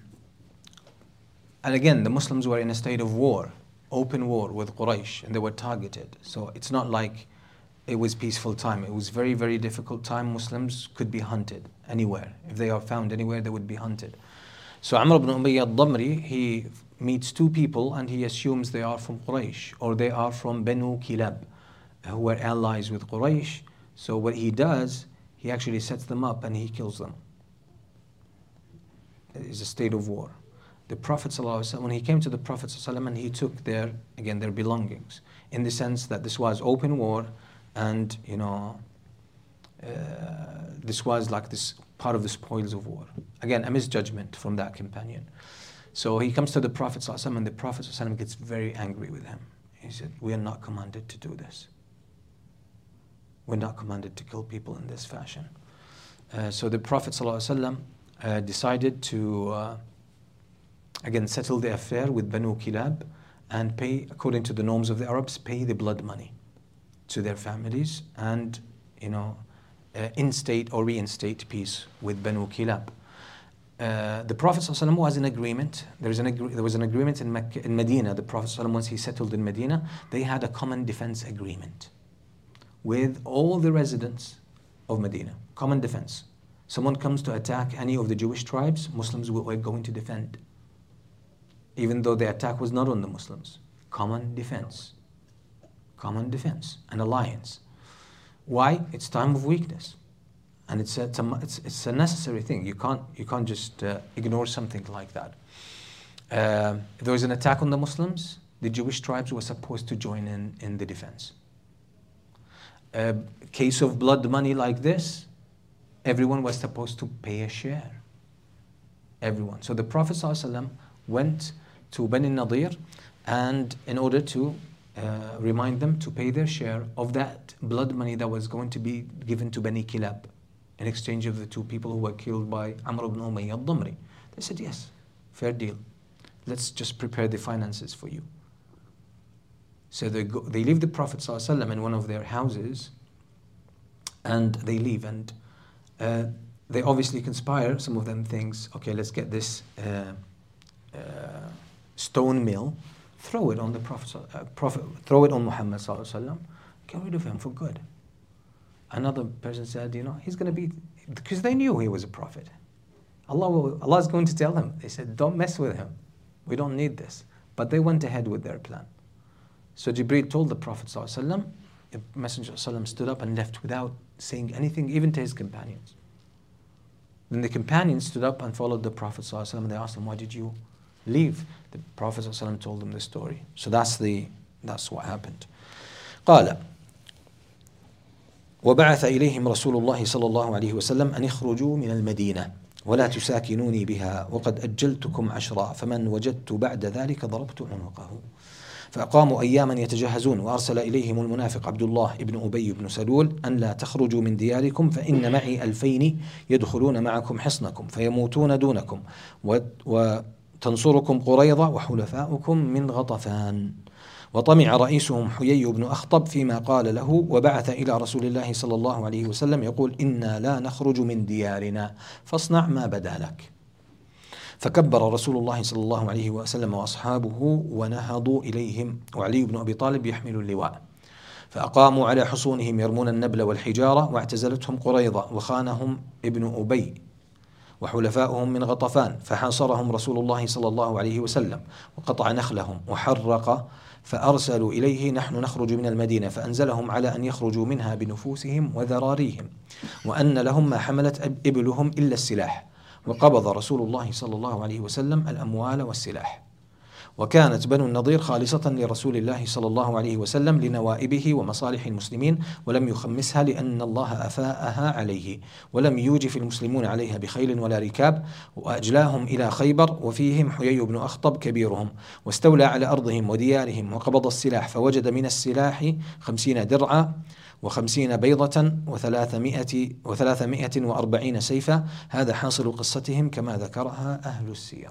Speaker 2: And again, the Muslims were in a state of war, open war with Quraysh, and they were targeted. So it's not like it was peaceful time. It was very, very difficult time. Muslims could be hunted anywhere. If they are found anywhere, they would be hunted. So Amr ibn Umayy al-Damri, he meets two people and he assumes they are from Quraysh, or they are from Banu Kilab, who were allies with Quraysh. So what he does, he actually sets them up and he kills them. It is a state of war. The Prophet ﷺ, when he came to the Prophet ﷺ, and he took their, again, their belongings, in the sense that this was open war, and you know, uh, this was like this part of the spoils of war. Again, a misjudgment from that companion. So he comes to the Prophet ﷺ, and the Prophet ﷺ gets very angry with him. He said, we are not commanded to do this. We're not commanded to kill people in this fashion. Uh, so the Prophet ﷺ uh, decided to uh, again settle the affair with Banu Kilab and pay, according to the norms of the Arabs, pay the blood money to their families, and you know, uh, instate or reinstate peace with Banu Kilab. Uh, the Prophet ﷺ was in agreement. There, is an agree- there was an agreement in, Mecca, in Medina. The Prophet ﷺ, once he settled in Medina, they had a common defense agreement with all the residents of Medina. Common defense. Someone comes to attack any of the Jewish tribes, Muslims were going to defend, even though the attack was not on the Muslims. Common defense. Common defense. An alliance. Why? It's time of weakness. And it's a, it's a, it's, it's a necessary thing. You can't, you can't just uh, ignore something like that. Uh, if there was an attack on the Muslims, the Jewish tribes were supposed to join in in the defense. A case of blood money like this, everyone was supposed to pay a share. Everyone. So the Prophet ﷺ went to Bani Nadir, and in order to uh, remind them to pay their share of that blood money that was going to be given to Bani Kilab in exchange of the two people who were killed by Amr ibn Umayy al-Damri. They said, yes, fair deal. Let's just prepare the finances for you. So they, go, they leave the Prophet ﷺ in one of their houses, and they leave, and uh, they obviously conspire. Some of them thinks, okay, let's get this uh, uh, stone mill, throw it on the Prophet, uh, Prophet throw it on Muhammad ﷺ, get rid of him for good. Another person said, you know, he's going to be, because they knew he was a prophet. Allah will, Allah is going to tell them. They said, don't mess with him. We don't need this. But they went ahead with their plan. So Jibreel told the Prophet ﷺ, the Messenger ﷺ stood up and left without saying anything, even to his companions. Then the companions stood up and followed the Prophet ﷺ, and they asked him, why did you leave? The Prophet ﷺ told them the story. So that's the that's what happened. قال وبعث إليهم رسول الله صلى الله عليه وسلم أن يخرجوا من المدينة ولا تساكنوني بها وقد أجلتكم عشرا فمن وجدت بعد ذلك ضربت عنقه. فأقاموا أياما يتجهزون، وأرسل إليهم المنافق عبد الله ابن أبي بن سلول أن لا تخرجوا من دياركم فإن معي ألفين يدخلون معكم حصنكم فيموتون دونكم وتنصركم قريظة وحلفاؤكم من غطفان. وطمع رئيسهم حيي بن أخطب فيما قال له، وبعث إلى رسول الله صلى الله عليه وسلم يقول: إنا لا نخرج من ديارنا فاصنع ما بدا لك. فكبر رسول الله صلى الله عليه وسلم وأصحابه ونهضوا إليهم، وعلي بن أبي طالب يحمل اللواء، فأقاموا على حصونهم يرمون النبل والحجارة، واعتزلتهم قريظة وخانهم ابن أبي وحلفاؤهم من غطفان، فحاصرهم رسول الله صلى الله عليه وسلم وقطع نخلهم وحرق، فأرسلوا إليه: نحن نخرج من المدينة، فأنزلهم على أن يخرجوا منها بنفوسهم وذراريهم، وأن لهم ما حملت إبلهم إلا السلاح. وقبض رسول الله صلى الله عليه وسلم الأموال والسلاح. وكانت بنو النضير خالصة لرسول الله صلى الله عليه وسلم لنوائبه ومصالح المسلمين، ولم يخمسها لأن الله أفاءها عليه، ولم يوجف المسلمون عليها بخيل ولا ركاب، وأجلاهم إلى خيبر، وفيهم حيي بن أخطب كبيرهم، واستولى على أرضهم وديارهم، وقبض السلاح، فوجد من السلاح خمسين درعا وخمسين بيضة وثلاثمائة, وثلاثمائة وأربعين سيفا. هذا حاصل قصتهم كما ذكرها أهل السير.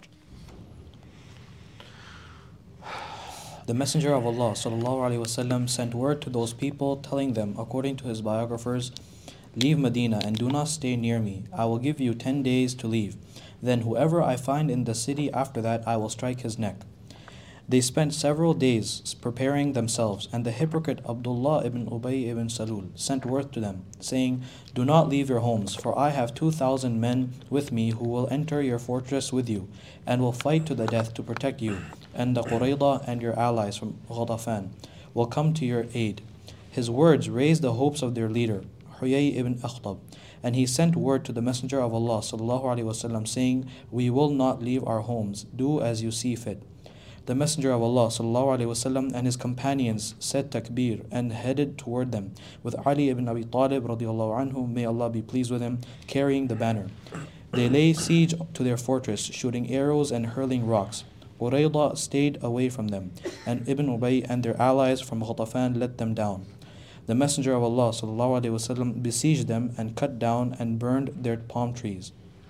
Speaker 3: The Messenger of Allah sallallahu alaihi wasallam sent word to those people, telling them, according to his biographers, "Leave Medina and do not stay near me. I will give you ten days to leave. Then whoever I find in the city after that, I will strike his neck." They spent several days preparing themselves, and the hypocrite Abdullah ibn Ubay ibn Salul sent word to them, saying, "Do not leave your homes, for I have two thousand men with me who will enter your fortress with you, and will fight to the death to protect you, and the Qurayda and your allies from Ghatafan will come to your aid." His words raised the hopes of their leader, Huyay ibn Akhtab, and he sent word to the Messenger of Allah sallallahu alaihi wasallam, saying, "We will not leave our homes. Do as you see fit." The Messenger of Allah sallallahu alaihi wasallam and his companions said takbir and headed toward them, with Ali ibn Abi Talib radiallahu anhu, may Allah be pleased with him, carrying the banner. They lay siege to their fortress, shooting arrows and hurling rocks. Qurayda stayed away from them, and Ibn Ubay and their allies from Ghatafan let them down. The Messenger of Allah sallallahu alaihi wasallam besieged them and cut down and burned their palm trees.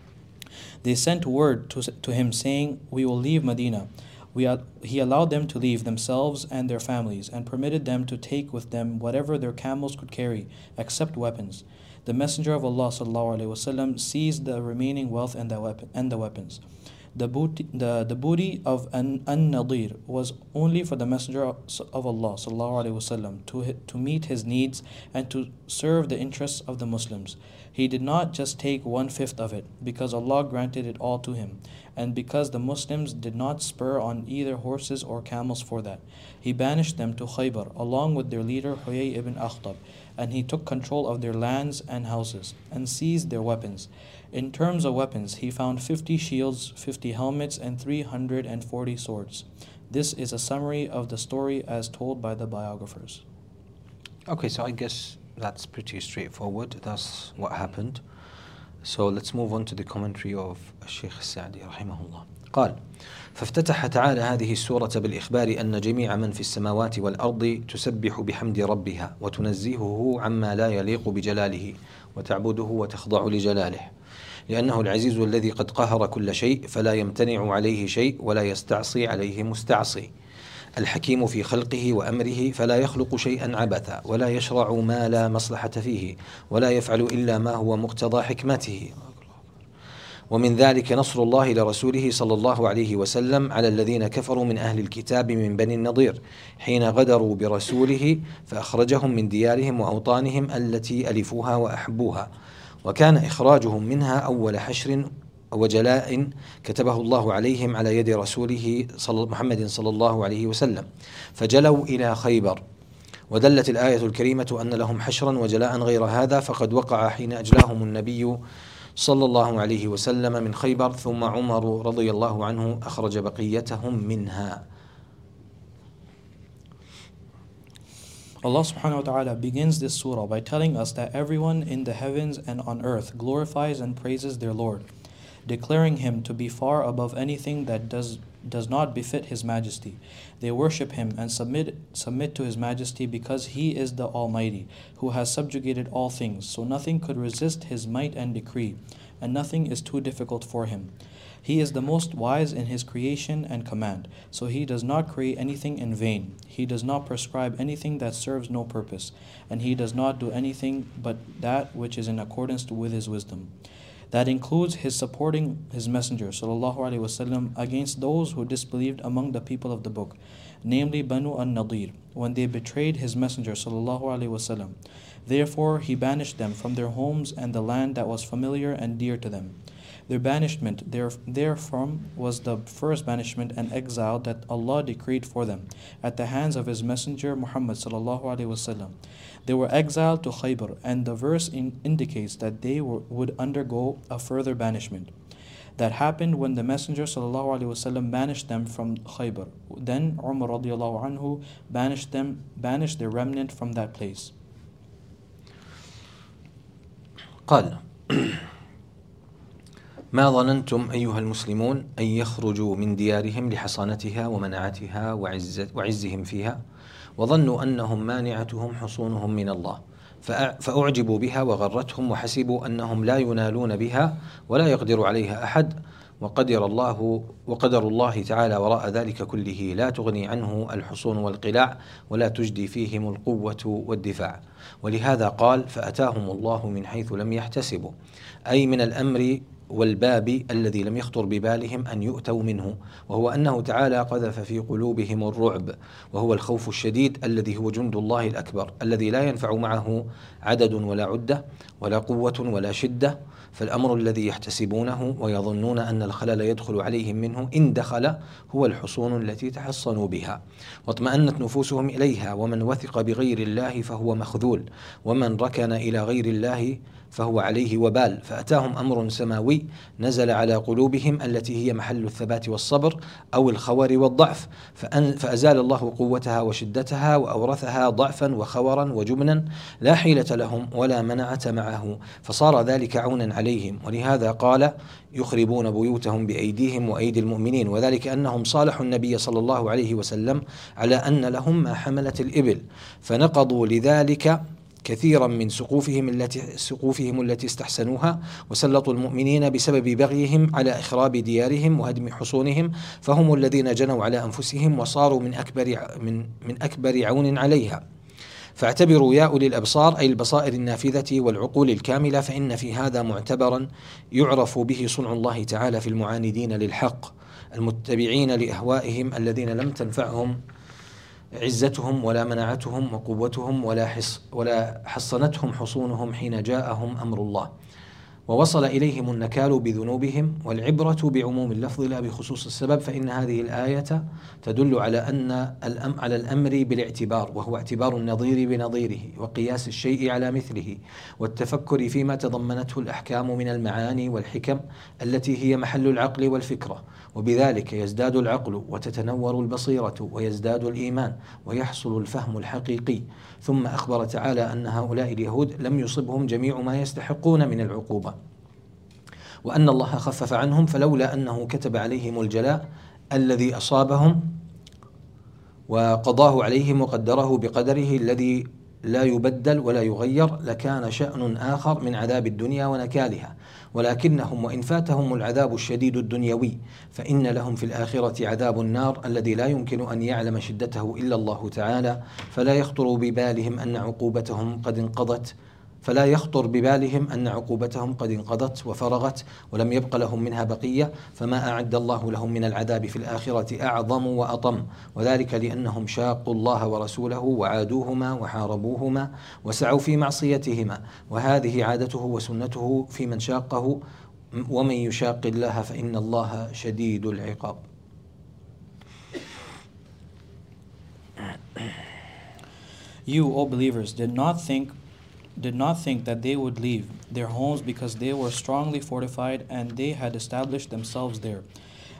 Speaker 3: They sent word to, to him saying, "We will leave Medina." We, he allowed them to leave themselves and their families, and permitted them to take with them whatever their camels could carry, except weapons. The Messenger of Allah sallallahu alaihi wasallam seized the remaining wealth and the, weapon, and the weapons. The booty, the, the booty of An-Nadir was only for the Messenger of Allah sallallahu alaihi wasallam to, to meet his needs and to serve the interests of the Muslims. He did not just take one-fifth of it, because Allah granted it all to him, and because the Muslims did not spur on either horses or camels for that. He banished them to Khaybar, along with their leader Huyay ibn Akhtab, and he took control of their lands and houses, and seized their weapons. In terms of weapons, he found fifty shields, fifty helmets, and three hundred forty swords. This is a summary of the story as told by the biographers.
Speaker 2: Okay, so I guess that's pretty straightforward. That's what happened. So let's move on to the commentary of Shaykh Sa'di rahimahullah. قال: فافتتح تعالى هذه السورة بالإخبار أن جميع من في السماوات والأرض تسبح بحمد ربها وتنزهه عما لا يليق بجلاله وتعبده وتخضع لجلاله، لأنه العزيز الذي قد قهر كل شيء فلا يمتنع عليه شيء ولا يستعصي عليه مستعصي، الحكيم في خلقه وأمره فلا يخلق شيئا عبثا ولا يشرع ما لا مصلحة فيه ولا يفعل إلا ما هو مقتضى حكمته. ومن ذلك نصر الله لرسوله صلى الله عليه وسلم على الذين كفروا من أهل الكتاب من بني النضير حين غدروا برسوله فأخرجهم من ديارهم وأوطانهم التي ألفوها وأحبوها، وكان إخراجهم منها أول حشر وجلاء كتبه الله عليهم على يد رسوله صلى محمد صلى الله عليه وسلم، فجلوا إلى خيبر. ودلت الآية الكريمة أن لهم حشرا وجلاء غير هذا، فقد وقع حين أجلاهم النبي صلى الله عليه وسلم من خيبر، ثم عمر رضي الله عنه أخرج بقيتهم منها.
Speaker 3: Allah subhanahu wa ta'ala begins this surah by telling us that everyone in the heavens and on earth glorifies and praises their Lord, declaring Him to be far above anything that does does not befit His Majesty. They worship Him and submit submit to His Majesty because He is the Almighty, who has subjugated all things, so nothing could resist His might and decree, and nothing is too difficult for Him. He is the most wise in His creation and command, so He does not create anything in vain. He does not prescribe anything that serves no purpose, and He does not do anything but that which is in accordance with His wisdom. That includes His supporting His Messenger sallallahu alaihi wasallam against those who disbelieved among the people of the book, namely Banu an-Nadir, when they betrayed His Messenger sallallahu alaihi wasallam. Therefore He banished them from their homes and the land that was familiar and dear to them. Their banishment there, therefrom was the first banishment and exile that Allah decreed for them at the hands of His Messenger Muhammad sallallahu alaihi wasallam. They were exiled to Khaybar, and the verse in, indicates that they were, would undergo a further banishment. That happened when the Messenger sallallahu alaihi wasallam banished them from Khaybar. Then Umar radiallahu anhu banished them, banished their remnant from that place.
Speaker 2: قال ما ظننتم أيها المسلمون أن يخرجوا من ديارهم لحصانتها ومناعتها وعز وعزهم فيها وظنوا أنهم مانعتهم حصونهم من الله فأعجبوا بها وغرتهم وحسبوا أنهم لا ينالون بها ولا يقدر عليها أحد وقدر الله وقدر الله تعالى وراء ذلك كله لا تغني عنه الحصون والقلاع ولا تجدي فيهم القوة والدفاع. ولهذا قال فأتاهم الله من حيث لم يحتسبوا، أي من الأمر والباب الذي لم يخطر ببالهم أن يؤتوا منه، وهو أنه تعالى قذف في قلوبهم الرعب، وهو الخوف الشديد الذي هو جند الله الأكبر الذي لا ينفع معه عدد ولا عدة ولا قوة ولا شدة. فالأمر الذي يحتسبونه ويظنون أن الخلل يدخل عليهم منه إن دخل هو الحصون التي تحصنوا بها واطمأنت نفوسهم إليها، ومن وثق بغير الله فهو مخذول، ومن ركن إلى غير الله فهو عليه وبال. فأتاهم أمر سماوي نزل على قلوبهم التي هي محل الثبات والصبر أو الخور والضعف، فأزال الله قوتها وشدتها وأورثها ضعفا وخورا وجبنا لا حيلة لهم ولا منعة معه، فصار ذلك عونا عليهم. ولهذا قال يخربون بيوتهم بأيديهم وأيدي المؤمنين، وذلك أنهم صالحوا النبي صلى الله عليه وسلم على أن لهم ما حملت الإبل، فنقضوا لذلك كثيرا من سقوفهم التي سقوفهم التي استحسنوها، وسلطوا المؤمنين بسبب بغيهم على إخراب ديارهم وهدم حصونهم، فهم الذين جنوا على أنفسهم وصاروا من أكبر من من أكبر عون عليها. فاعتبروا يا أولي الأبصار أي البصائر النافذة والعقول الكاملة، فإن في هذا معتبرا يعرف به صنع الله تعالى في المعاندين للحق المتبعين لأهوائهم الذين لم تنفعهم عزتهم ولا مناعتهم وقوتهم ولا حص ولا حصنتهم حصونهم حين جاءهم أمر الله ووصل إليهم النكال بذنوبهم. والعبرة بعموم اللفظ لا بخصوص السبب، فإن هذه الآية تدل على أن الأم على الأمر بالاعتبار، وهو اعتبار النظير بنظيره وقياس الشيء على مثله والتفكر فيما تضمنته الأحكام من المعاني والحكم التي هي محل العقل والفكرة، وبذلك يزداد العقل وتتنور البصيرة ويزداد الإيمان ويحصل الفهم الحقيقي. ثم أخبر تعالى أن هؤلاء اليهود لم يصبهم جميع ما يستحقون من العقوبة، وأن الله خفف عنهم، فلولا أنه كتب عليهم الجلاء الذي أصابهم وقضاه عليهم وقدره بقدره الذي لا يبدل ولا يغير لكان شأن آخر من عذاب الدنيا ونكالها، ولكنهم وإن فاتهم العذاب الشديد الدنيوي فإن لهم في الآخرة عذاب النار الذي لا يمكن أن يعلم شدته إلا الله تعالى، فلا يخطر ببالهم أن عقوبتهم قد انقضت فلا يخطر ببالهم أن عقوبتهم قد انقضت وفرغت ولم يبق لهم منها بقية، فما أعد الله لهم من العذاب في الآخرة أعظم وأطم، وذلك لأنهم شاقوا الله ورسوله وعادوهما وحاربوهما وسعوا في معصيتهما، وهذه عادته وسنته في من شاقه، ومن يشاق الله فإن الله شديد العقاب.
Speaker 3: You, O believers, did not think did not think that they would leave their homes because they were strongly fortified and they had established themselves there.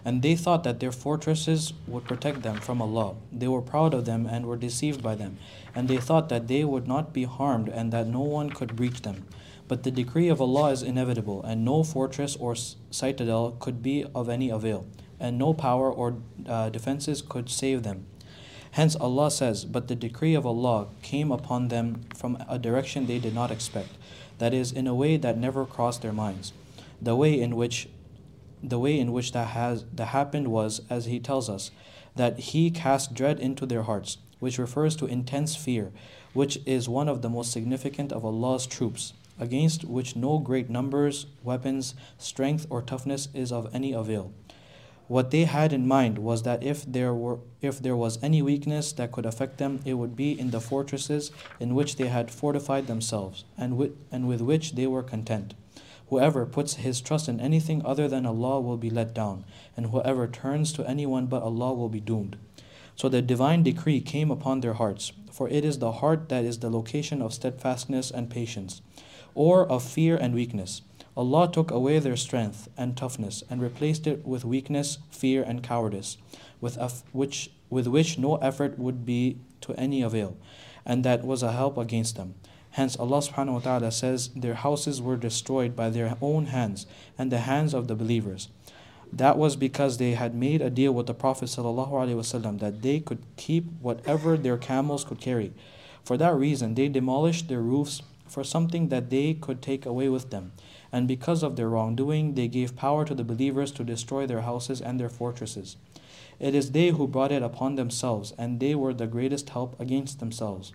Speaker 3: And they thought that their fortresses would protect them from Allah. They were proud of them and were deceived by them. And they thought that they would not be harmed and that no one could breach them. But the decree of Allah is inevitable, and no fortress or citadel could be of any avail, and no power or uh, defenses could save them. Hence Allah says, but the decree of Allah came upon them from a direction they did not expect, that is, in a way that never crossed their minds. The way in which the way in which that has that happened was, as He tells us, that He cast dread into their hearts, which refers to intense fear, which is one of the most significant of Allah's troops, against which no great numbers, weapons, strength, or toughness is of any avail. What they had in mind was that if there were if there was any weakness that could affect them, it would be in the fortresses in which they had fortified themselves, and with, and with which they were content. Whoever puts his trust in anything other than Allah will be let down, and whoever turns to anyone but Allah will be doomed. So the divine decree came upon their hearts, for it is the heart that is the location of steadfastness and patience, or of fear and weakness. Allah took away their strength and toughness and replaced it with weakness, fear, and cowardice, with, af- which, with which no effort would be to any avail, and that was a help against them. Hence Allah subhanahu wa ta'ala says, their houses were destroyed by their own hands and the hands of the believers. That was because they had made a deal with the Prophet sallallahu alaihi wasallam that they could keep whatever their camels could carry. For that reason, they demolished their roofs for something that they could take away with them. And because of their wrongdoing, they gave power to the believers to destroy their houses and their fortresses. It is they who brought it upon themselves, and they were the greatest help against themselves.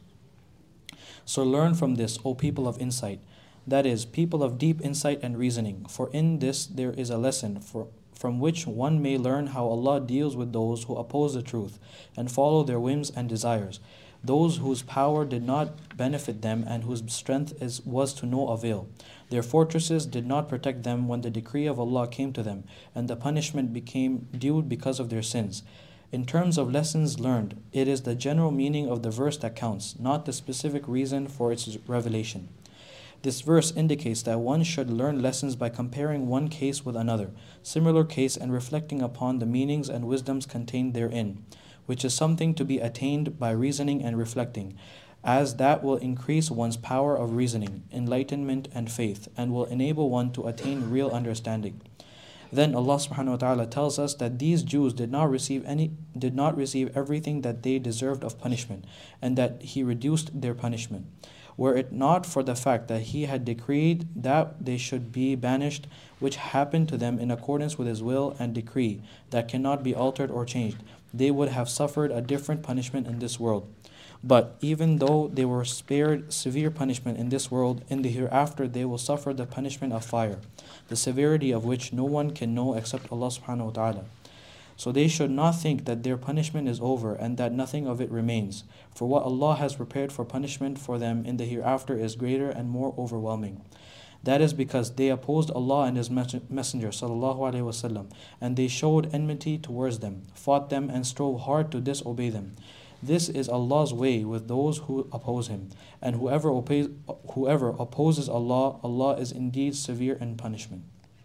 Speaker 3: So learn from this, O people of insight, that is, people of deep insight and reasoning, for in this there is a lesson for, from which one may learn how Allah deals with those who oppose the truth and follow their whims and desires, those whose power did not benefit them and whose strength is, was to no avail. Their fortresses did not protect them when the decree of Allah came to them, and the punishment became due because of their sins. In terms of lessons learned, it is the general meaning of the verse that counts, not the specific reason for its revelation. This verse indicates that one should learn lessons by comparing one case with another, similar case, and reflecting upon the meanings and wisdoms contained therein, which is something to be attained by reasoning and reflecting, as that will increase one's power of reasoning, enlightenment, and faith, and will enable one to attain real understanding. Then Allah subhanahu wa ta'ala tells us that these Jews did not receive any did not receive everything that they deserved of punishment, and that He reduced their punishment. Were it not for the fact that He had decreed that they should be banished, which happened to them in accordance with His will and decree that cannot be altered or changed, they would have suffered a different punishment in this world. But even though they were spared severe punishment in this world, in the hereafter they will suffer the punishment of fire, the severity of which no one can know except Allah subhanahu wa ta'ala. So they should not think that their punishment is over and that nothing of it remains. For what Allah has prepared for punishment for them in the hereafter is greater and more overwhelming. That is because they opposed Allah and His Messenger sallallahu alaihi wasallam, and they showed enmity towards them, fought them, and strove hard to disobey them. This is Allah's way with those who oppose Him, and whoever opposes, whoever opposes Allah, Allah is indeed severe in punishment.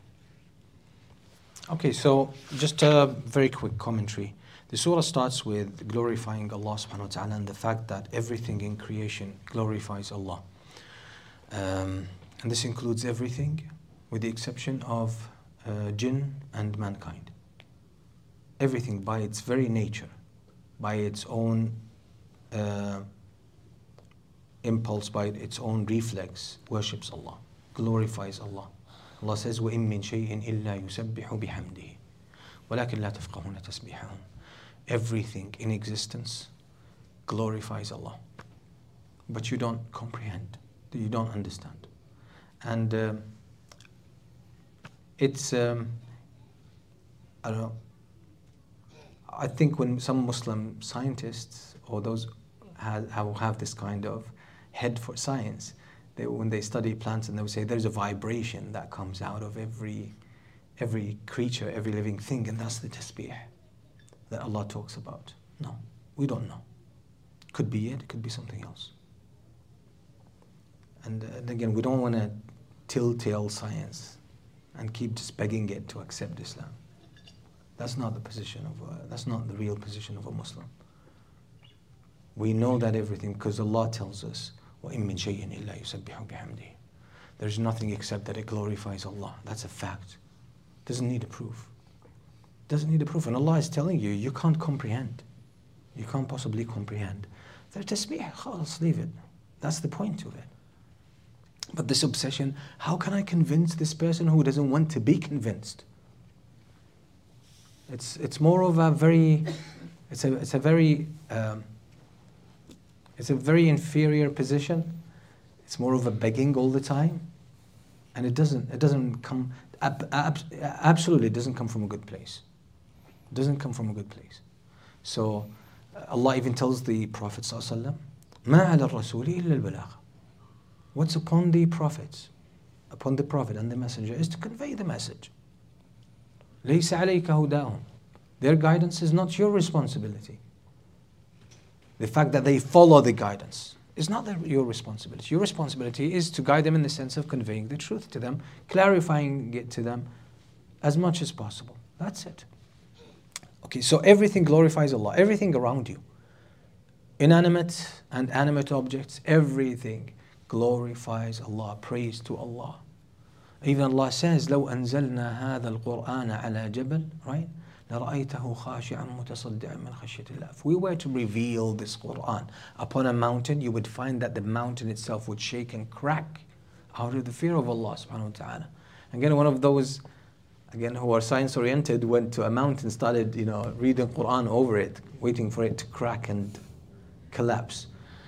Speaker 2: Okay, so just a very quick commentary. The surah starts with glorifying Allah subhanahu wa ta'ala and the fact that everything in creation glorifies Allah. Um, and this includes everything with the exception of uh, jinn and mankind. Everything by its very nature, by its own uh, impulse, by its own reflex, worships Allah, glorifies Allah. Allah says, وَإِن مِّن شَيْءٍ إِلَّا يُسَبِّحُ بِحَمْدِهِ وَلَكِنْ لَا تَفْقَهُونَ تَسْبِيحَهُمْ. Everything in existence glorifies Allah, but you don't comprehend, you don't understand. And uh, it's, um, I don't know, I think when some Muslim scientists or those have, have this kind of head for science, they, when they study plants, and they would say there's a vibration that comes out of every every creature, every living thing, and that's the tasbih that Allah talks about. No, we don't know. Could be it, it could be something else. And, uh, and again, we don't want to telltale science and keep just begging it to accept Islam. That's not the position of, a, that's not the real position of a Muslim. We know that everything, because Allah tells us, وَإِن مِّن شَيْءٍ إِلَّا يُسَبِّحُ بِحَمْدِهِ. There's nothing except that it glorifies Allah. That's a fact. Doesn't need a proof. Doesn't need a proof. And Allah is telling you, you can't comprehend. You can't possibly comprehend. They're tasbih, khalas, leave it. That's the point of it. But this obsession, how can I convince this person who doesn't want to be convinced? It's it's more of a very, it's a it's a very, um, it's a very inferior position. It's more of a begging all the time, and it doesn't it doesn't come ab, ab, absolutely it doesn't come from a good place. It doesn't come from a good place. So Allah even tells the Prophet ﷺ, مَا عَلَى الرَّسُولِ إِلَّا الْبَلَاغِ. What's upon the prophets, upon the Prophet and the Messenger, is to convey the message. لَيْسَ عَلَيْكَ هُدَاهُمْ. Their guidance is not your responsibility. The fact that they follow the guidance is not their, your responsibility. Your responsibility is to guide them in the sense of conveying the truth to them, clarifying it to them as much as possible. That's it. Okay, so everything glorifies Allah, everything around you. Inanimate and animate objects, everything glorifies Allah, praise to Allah. Even Allah says, لو أنزلنا هذا القرآن على جبل, right? لرأيته خاشعا متصدعا من خشية الله. If we were to reveal this Quran upon a mountain, you would find that the mountain itself would shake and crack out of the fear of Allah subhanahu wa ta'ala. Again, one of those, again, who are science oriented, went to a mountain, started, you know, reading Quran over it, waiting for it to crack and collapse.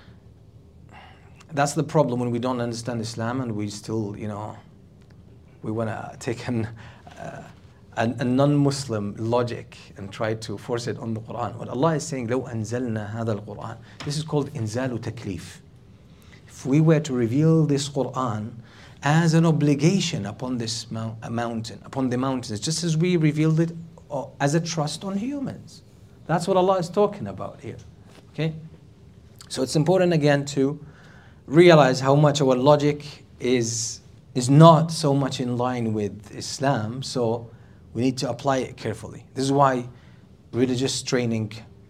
Speaker 2: That's the problem when we don't understand Islam and we still, you know, we want to take an, uh, a, a non-Muslim logic and try to force it on the Quran. What Allah is saying, لو أنزلنا هذا القرآن. This is called إنزال تكليف. If we were to reveal this Quran as an obligation upon this mount, a mountain, upon the mountains, just as we revealed it as a trust on humans. That's what Allah is talking about here. Okay? So it's important again to realize how much our logic is is not so much in line with Islam, so we need to apply it carefully. This is why religious training,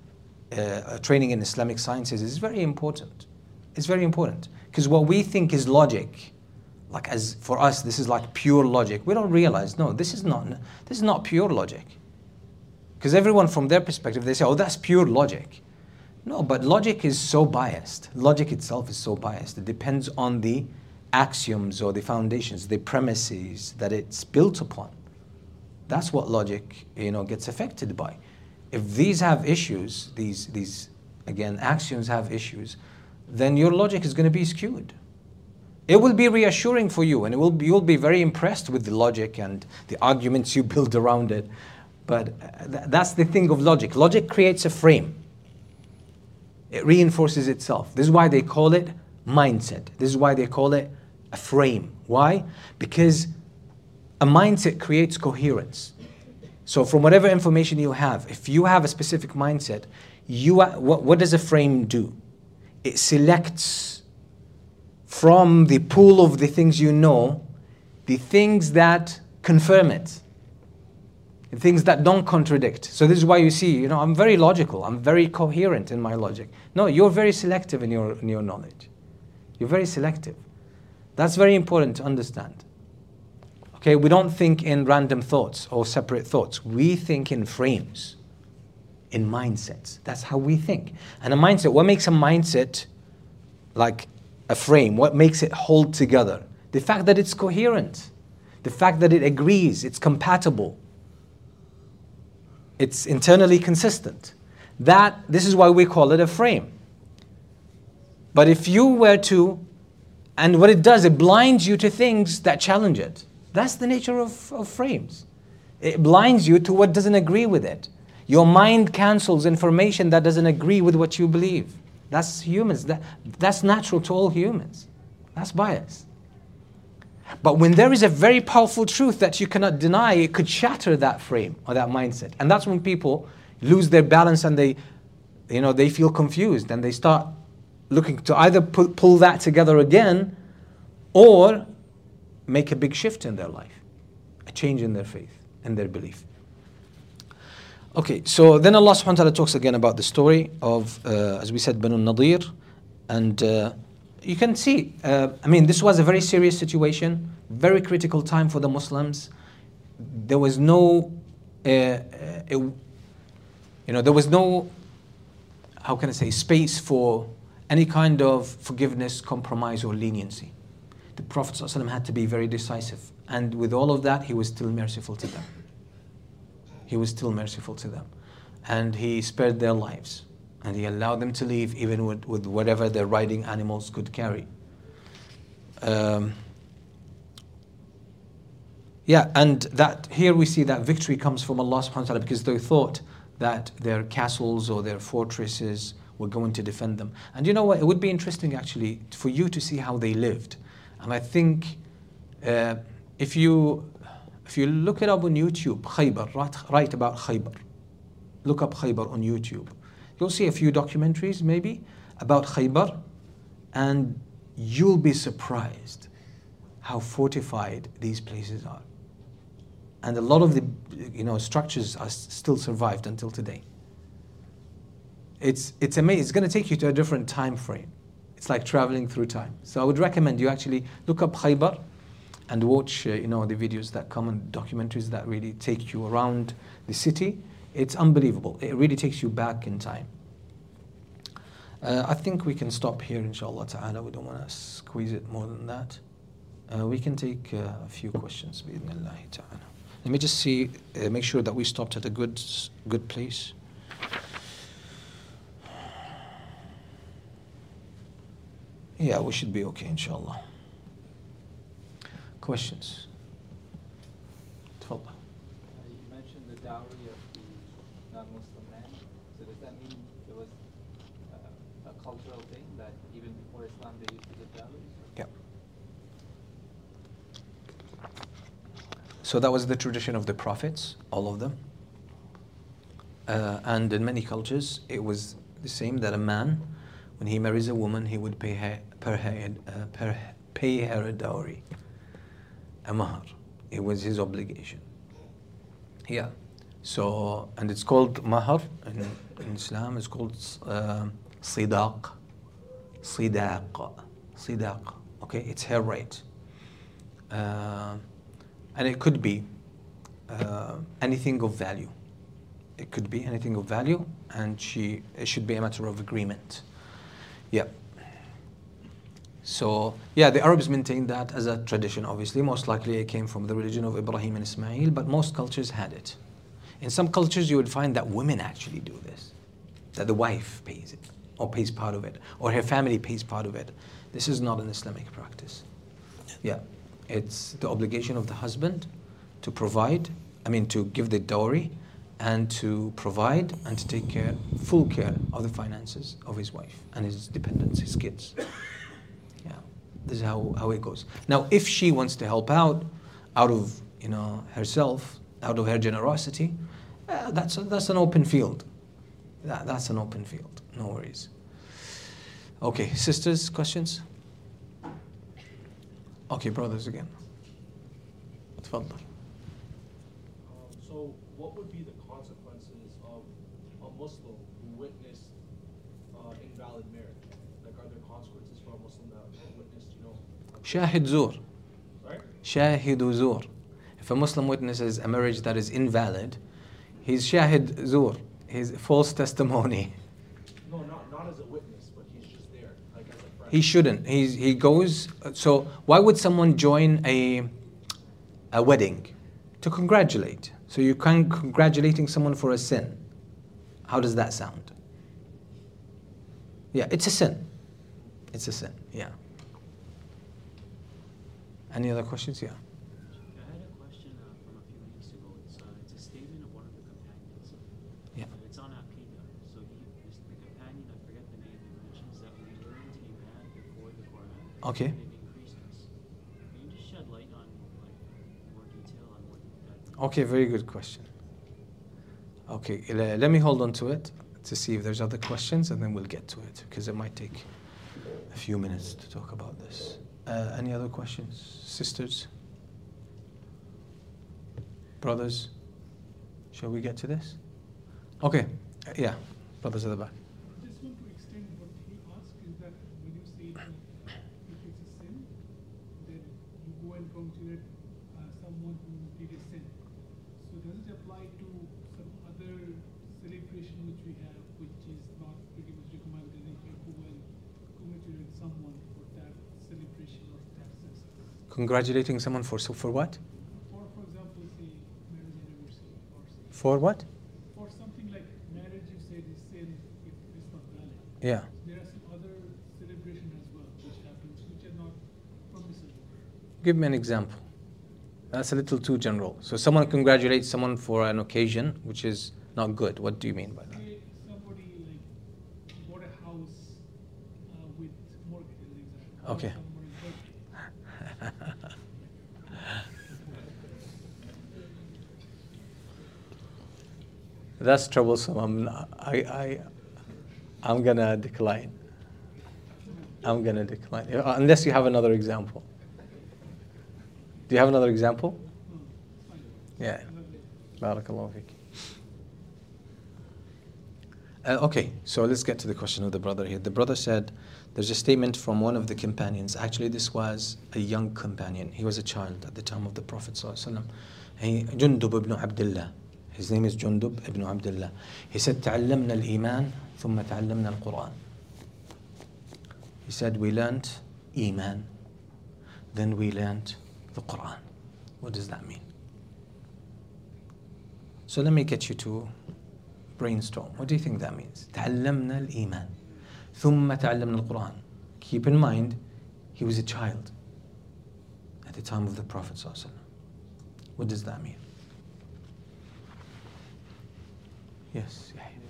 Speaker 2: uh, training in Islamic sciences is very important. It's very important because what we think is logic, like as for us, this is like pure logic. We don't realize, no, this is not this is not pure logic. Because everyone from their perspective, they say, oh, that's pure logic. No, but logic is so biased. Logic itself is so biased. It depends on the axioms or the foundations, the premises that it's built upon. That's what logic, you know, gets affected by. If these have issues, these, these again, axioms have issues, then your logic is going to be skewed. It will be reassuring for you, and it will be, you'll be very impressed with the logic and the arguments you build around it. But th- that's the thing of logic. Logic creates a frame. It reinforces itself. This is why they call it mindset. This is why they call it a frame. Why? Because a mindset creates coherence. So from whatever information you have, if you have a specific mindset, you are, what, what does a frame do? It selects from the pool of the things you know, the things that confirm it, the things that don't contradict. So this is why you see, you know, I'm very logical, I'm very coherent in my logic. No, you're very selective in your, in your knowledge. You're very selective. That's very important to understand. Okay, we don't think in random thoughts or separate thoughts. We think in frames, in mindsets. That's how we think. And a mindset, what makes a mindset like a frame? What makes it hold together? The fact that it's coherent. The fact that it agrees, it's compatible. It's internally consistent. That, this is why we call it a frame. But if you were to, and what it does, it blinds you to things that challenge it. That's the nature of, of frames. It blinds you to what doesn't agree with it. Your mind cancels information that doesn't agree with what you believe. That's humans. That, that's natural to all humans. That's bias. But when there is a very powerful truth that you cannot deny, it could shatter that frame or that mindset. And that's when people lose their balance and they, you know, they feel confused and they start looking to either pull, pull that together again or make a big shift in their life, a change in their faith and their belief. Okay, so then Allah subhanahu wa ta'ala talks again about the story of, uh, as we said, Banu Nadir. And uh, you can see, uh, I mean, this was a very serious situation, very critical time for the Muslims. There was no, uh, uh, you know, there was no, how can I say, space for any kind of forgiveness, compromise, or leniency. The Prophet ﷺ had to be very decisive. And with all of that, he was still merciful to them. He was still merciful to them. And he spared their lives. And he allowed them to leave even with, with whatever their riding animals could carry. Um, yeah, and that here we see that victory comes from Allah subhanahu wa ta'ala, because they thought that their castles or their fortresses were going to defend them. And you know what? It would be interesting actually for you to see how they lived. And I think uh, if you if you look it up on YouTube, Khaybar, write, write about Khaybar. Look up Khaybar on YouTube. You'll see a few documentaries maybe about Khaybar, and you'll be surprised how fortified these places are. And a lot of the you know structures are still survived until today. It's it's amazing. It's going to take you to a different time frame. It's like traveling through time. So I would recommend you actually look up Khaybar and watch uh, you know the videos that come and documentaries that really take you around the city. It's unbelievable. It really takes you back in time. Uh, I think we can stop here, inshallah ta'ala. We don't want to squeeze it more than that. Uh, we can take uh, a few questions, bi'idhnillah ta'ala. Let me just see, uh, make sure that we stopped at a good, good place. Yeah, we should be okay, inshallah. Questions? Tfadal.
Speaker 4: Uh, you mentioned the dowry of the non-Muslim man. So does that mean there was uh, a cultural thing that even before Islam they used to give dowries?
Speaker 2: Yeah. So that was the tradition of the prophets, all of them. Uh, and in many cultures, it was the same, that a man, when he marries a woman, he would pay her, per her, uh, per, pay her a dowry, a mahar. It was his obligation. Yeah. So, and it's called mahar in, in Islam. It's called uh, sidaq. Sidaq. Sidaq. Okay, it's her right. Uh, and it could be uh, anything of value. It could be anything of value, and she it should be a matter of agreement. Yeah. So, yeah, the Arabs maintained that as a tradition, obviously. Most likely it came from the religion of Ibrahim and Ismail, but most cultures had it. In some cultures, you would find that women actually do this, that the wife pays it, or pays part of it, or her family pays part of it. This is not an Islamic practice. Yeah, it's the obligation of the husband to provide, I mean, to give the dowry, and to provide and to take care, full care of the finances of his wife and his dependents, his kids. Yeah, this is how, how it goes. Now, if she wants to help out, out of you know herself, out of her generosity, uh, that's a, that's an open field. That, that's an open field. No worries. Okay, sisters, questions? Okay, brothers again. Tfadal.
Speaker 5: Um, so, what would be the consequences of a Muslim who witnessed uh, invalid marriage? Like, are there consequences for a Muslim that witnessed, you know?
Speaker 2: Shahid zur.
Speaker 5: Right?
Speaker 2: Shahidu zur. If a Muslim witnesses a marriage that is invalid, he's shahid zur. He's false testimony.
Speaker 5: No, not not as a witness, but he's just there, like as a friend.
Speaker 2: He shouldn't. He's, he goes. So why would someone join a a wedding? To congratulate. So you're con- congratulating someone for a sin. How does that sound? Yeah, it's a sin. It's a sin. Yeah. Any other questions? Yeah.
Speaker 6: I had a question uh, from a few weeks ago. It's, uh, it's a statement of one of the companions.
Speaker 2: Yeah.
Speaker 6: Uh, it's on Aqidah. So he, this, the companion, I forget the name, he mentions that we learned Iman before the Quran.
Speaker 2: Okay.
Speaker 6: And it increased us. Can you just shed light on like more detail on what that?
Speaker 2: Okay, very good question. Okay, le- let me hold on to it to see if there's other questions, and then we'll get to it, because it might take a few minutes to talk about this. Uh, any other questions? Sisters? Brothers? Shall we get to this? Okay, yeah, brothers at the back.
Speaker 7: Just want to extend what he asked is that when you say that if it's a sin, then you go and congratulate uh, someone who did a sin. So does it apply to some other celebration which we have, which is not pretty much recommended if you go and congratulate someone for that celebration of that success?
Speaker 2: Congratulating someone for so for what?
Speaker 7: For for example, say marriage anniversary or say,
Speaker 2: For what?
Speaker 7: for something like marriage, you said is sin if it's not valid.
Speaker 2: Yeah.
Speaker 7: There are some other celebrations as well which happens which are not permissible.
Speaker 2: Give me an example. That's a little too general. So someone congratulates someone for an occasion which is not good. What do you mean by that?
Speaker 7: Say somebody like bought a house uh, with mortgage as an example.
Speaker 2: Okay.
Speaker 7: Or somebody's birthday.
Speaker 2: That's troublesome. I'm, I, I, I'm gonna decline. I'm gonna decline. Uh, Unless you have another example. Do you have another example? Yeah. Barakallahu feek. Uh, okay, so let's get to the question of the brother here. The brother said, there's a statement from one of the companions. Actually, this was a young companion. He was a child at the time of the Prophet ﷺ. He, Jundub ibn Abdullah. His name is Jundub ibn Abdullah. He said, تعلمنا الإيمان ثم تعلمنا القرآن. He said, we learned Iman, then we learned the Quran. What does that mean? So let me get you to brainstorm. What do you think that means? تعلمنا الإيمان ثم تعلمنا القرآن. Keep in mind, he was a child at the time of the Prophet ﷺ. What does that mean? Yes.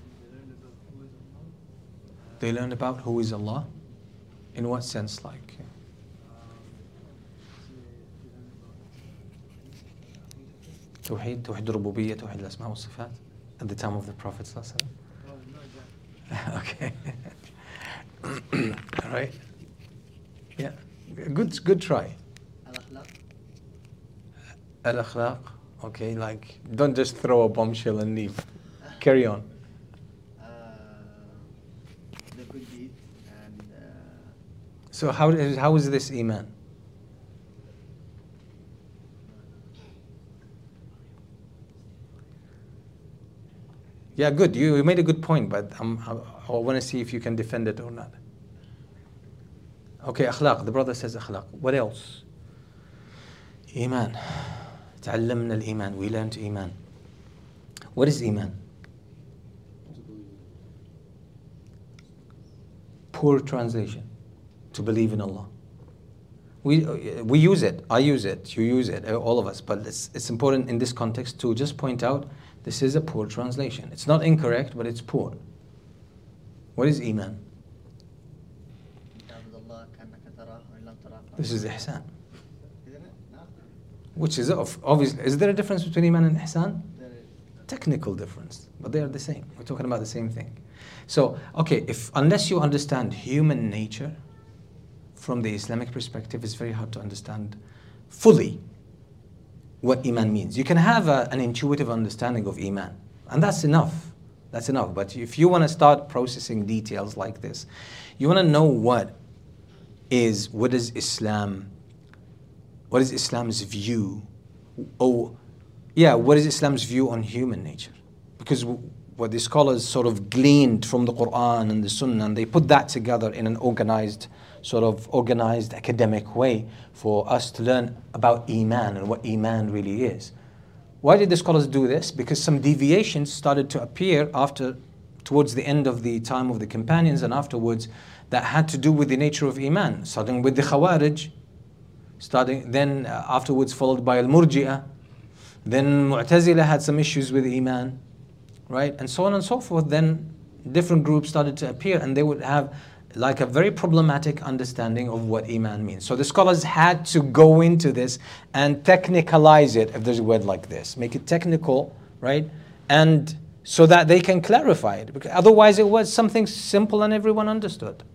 Speaker 2: They learned about who is Allah. In what sense, like? Tawheed, Tawheed Rububiyyah, Tawheed al-Asma' wa-Sifat at the time of the Prophet ﷺ. Okay. All right. Yeah. Good. Good try. Al-akhlaq. Okay. Like, don't just throw a bombshell and leave. Carry on.
Speaker 8: Uh, the good deed and uh,
Speaker 2: So how is how is this iman? Yeah, good. You, you made a good point, but I'm, I, I want to see if you can defend it or not. Okay, akhlaq. The brother says akhlaq. What else? Iman. تعلمنا الإيمان. We learned iman. What is iman? Poor translation. To believe in Allah. We we use it. I use it. You use it. All of us. But it's it's important in this context to just point out this is a poor translation. It's not incorrect, but it's poor. What is iman? This is ihsan. Which is obvious. Is there a difference between iman and ihsan? Technical difference, but they are the same. We're talking about the same thing. So, okay, if unless you understand human nature from the Islamic perspective, it's very hard to understand fully what iman means. You can have a, an intuitive understanding of iman, and that's enough. That's enough. But if you want to start processing details like this, you want to know what is what is Islam, what is Islam's view, oh, yeah, what is Islam's view on human nature? Because what the scholars sort of gleaned from the Quran and the Sunnah, and they put that together in an organized, sort of organized academic way for us to learn about Iman and what Iman really is. Why did the scholars do this? Because some deviations started to appear after, towards the end of the time of the companions and afterwards, that had to do with the nature of Iman, starting with the Khawarij, starting then uh, afterwards followed by Al-Murji'ah, then Mu'tazila had some issues with Iman, right? And so on and so forth. Then different groups started to appear and they would have like a very problematic understanding of what Iman means. So the scholars had to go into this and technicalize it, if there's a word like this, make it technical, right? And so that they can clarify it, because otherwise it was something simple and everyone understood.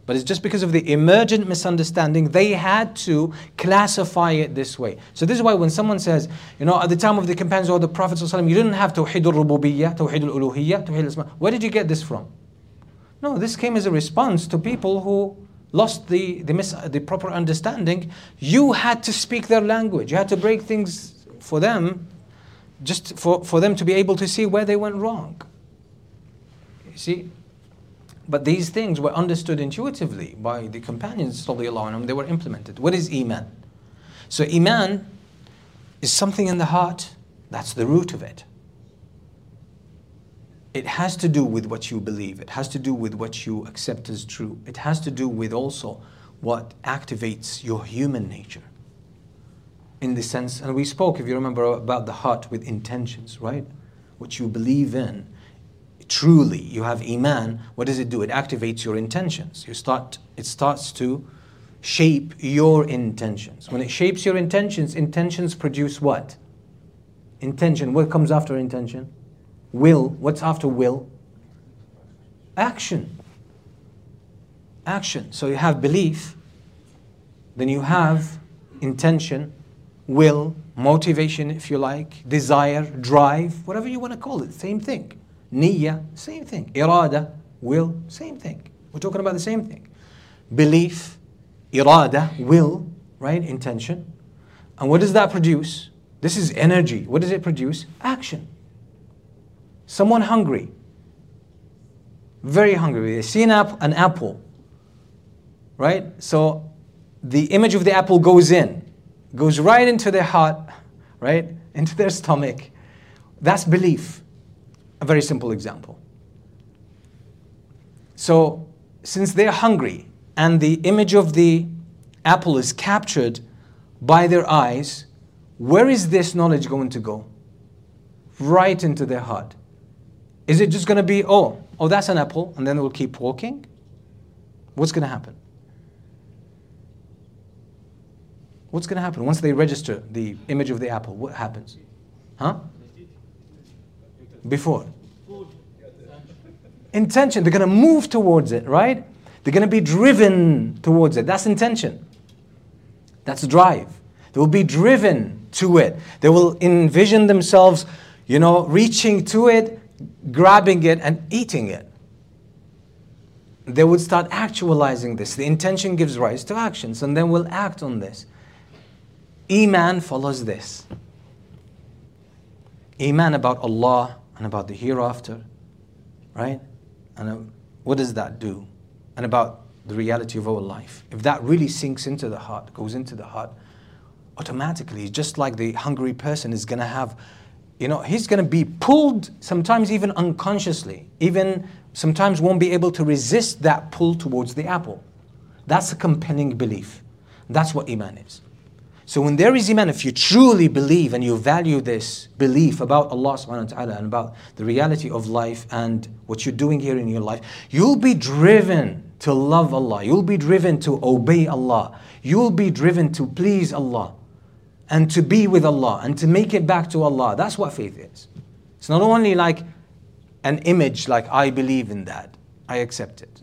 Speaker 2: But it's just because of the emergent misunderstanding, they had to classify it this way. So this is why when someone says, you know, at the time of the companions or the Prophet ﷺ, you didn't have Tawheed al-Rububiyyah, Tawheed al-Uluhiyyah, Tawheed al-Asma. Where did you get this from? No, this came as a response to people who lost the, the, mis- the proper understanding. You had to speak their language. You had to break things for them, just for, for them to be able to see where they went wrong. You see? But these things were understood intuitively by the companions, radiallahu anhum. They were implemented. What is Iman? So Iman is something in the heart. That's the root of it. It has to do with what you believe. It has to do with what you accept as true. It has to do with also what activates your human nature. In the sense, and we spoke, if you remember, about the heart with intentions, right? What you believe in. Truly, you have Iman. What does it do? It activates your intentions. You start. It starts to shape your intentions. When it shapes your intentions, intentions produce what? Intention. What comes after intention? Will. What's after will? Action. Action. So you have belief, then you have intention, will, motivation, if you like, desire, drive, whatever you want to call it, same thing. Niyya, same thing. Irada, will, same thing. We're talking about the same thing. Belief, irada, will, right? Intention. And what does that produce? This is energy. What does it produce? Action. Someone hungry, very hungry. They see an, app- an apple, right? So the image of the apple goes in, goes right into their heart, right? Into their stomach. That's belief. A very simple example. So, since they're hungry and the image of the apple is captured by their eyes, where is this knowledge going to go? Right into their heart. Is it just going to be, oh, oh, that's an apple, and then we'll keep walking? What's going to happen? What's going to happen once they register the image of the apple? What happens? Huh? Before. Intention. They're going to move towards it, right? They're going to be driven towards it. That's intention. That's drive. They will be driven to it. They will envision themselves, you know, reaching to it, grabbing it, and eating it. They would start actualizing this. The intention gives rise to actions, and then we'll act on this. Iman follows this. Iman about Allah and about the hereafter, right? And uh, what does that do? And about the reality of our life. If that really sinks into the heart, goes into the heart, automatically, just like the hungry person is going to have, you know, he's going to be pulled, sometimes even unconsciously, even sometimes won't be able to resist that pull towards the apple. That's a compelling belief. That's what Iman is. So when there is Iman, if you truly believe and you value this belief about Allah subhanahu wa ta'ala and about the reality of life and what you're doing here in your life, you'll be driven to love Allah. You'll be driven to obey Allah. You'll be driven to please Allah and to be with Allah and to make it back to Allah. That's what faith is. It's not only like an image like I believe in that, I accept it.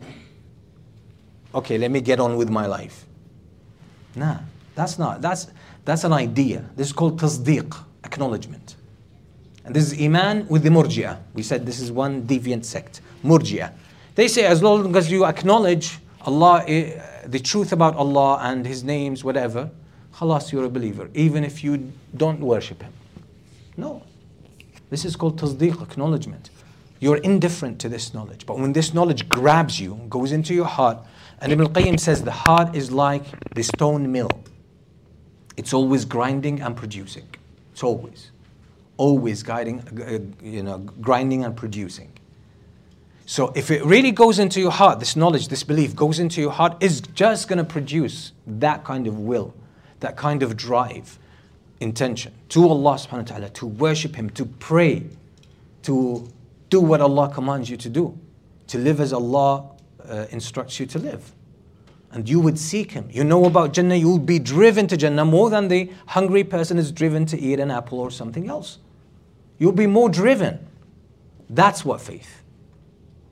Speaker 2: Okay, let me get on with my life. Nah. That's not, that's, that's an idea. This is called tasdeeq, acknowledgement. And this is Iman with the Murji'ah. We said this is one deviant sect, Murji'ah. They say as long as you acknowledge Allah, the truth about Allah and His names, whatever, khalas, you're a believer, even if you don't worship Him. No. This is called tasdeeq, acknowledgement. You're indifferent to this knowledge. But when this knowledge grabs you, goes into your heart, and Ibn al-Qayyim says the heart is like the stone mill. It's always grinding and producing. It's always. Always guiding, uh, you know, grinding and producing. So if it really goes into your heart, this knowledge, this belief goes into your heart, it's just going to produce that kind of will, that kind of drive, intention to Allah subhanahu wa ta'ala, to worship Him, to pray, to do what Allah commands you to do, to live as Allah uh, instructs you to live. And you would seek Him. You know about Jannah, you'll be driven to Jannah more than the hungry person is driven to eat an apple or something else. You'll be more driven. That's what faith.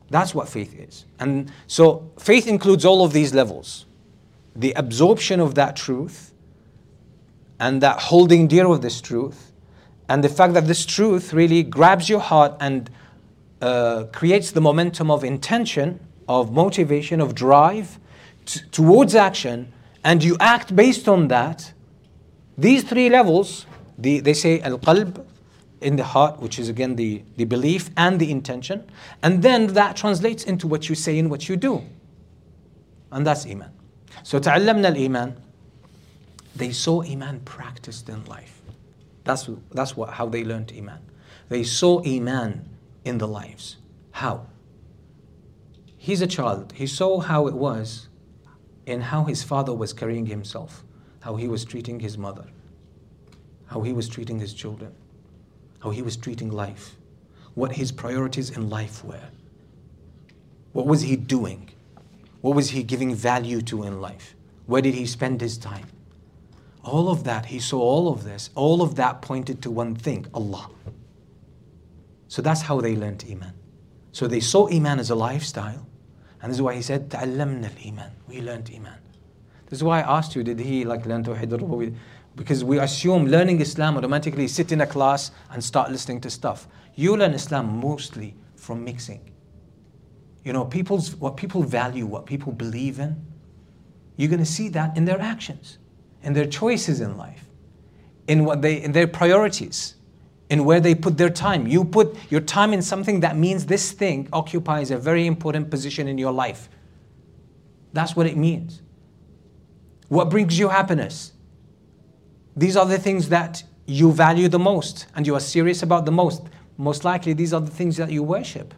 Speaker 2: That's what faith is. And so faith includes all of these levels. The absorption of that truth, and that holding dear of this truth, and the fact that this truth really grabs your heart and uh, creates the momentum of intention, of motivation, of drive t- towards action, and you act based on that. These three levels, the, they say al-qalb, in the heart, which is again the, the belief and the intention, and then that translates into what you say and what you do. And that's Iman. So تعلمنا الإيمان. They saw Iman practiced in life. That's, that's what, how they learned Iman. They saw Iman in the lives. How? He's a child. He saw how it was in how his father was carrying himself, how he was treating his mother, how he was treating his children, how he was treating life, what his priorities in life were. What was he doing? What was he giving value to in life? Where did he spend his time? All of that, he saw all of this. All of that pointed to one thing, Allah. So that's how they learned Iman. So they saw Iman as a lifestyle. And this is why he said, تعلمنا الإيمان. We learned Iman. This is why I asked you, did he like learn Tawheed al-Rububiyyah? Because we assume learning Islam automatically sit in a class and start listening to stuff. You learn Islam mostly from mixing. You know, people's what people value, what people believe in, you're going to see that in their actions, in their choices in life, in what they in their priorities, in where they put their time. You put your time in something that means this thing occupies a very important position in your life. That's what it means. What brings you happiness? These are the things that you value the most and you are serious about the most. Most likely these are the things that you worship.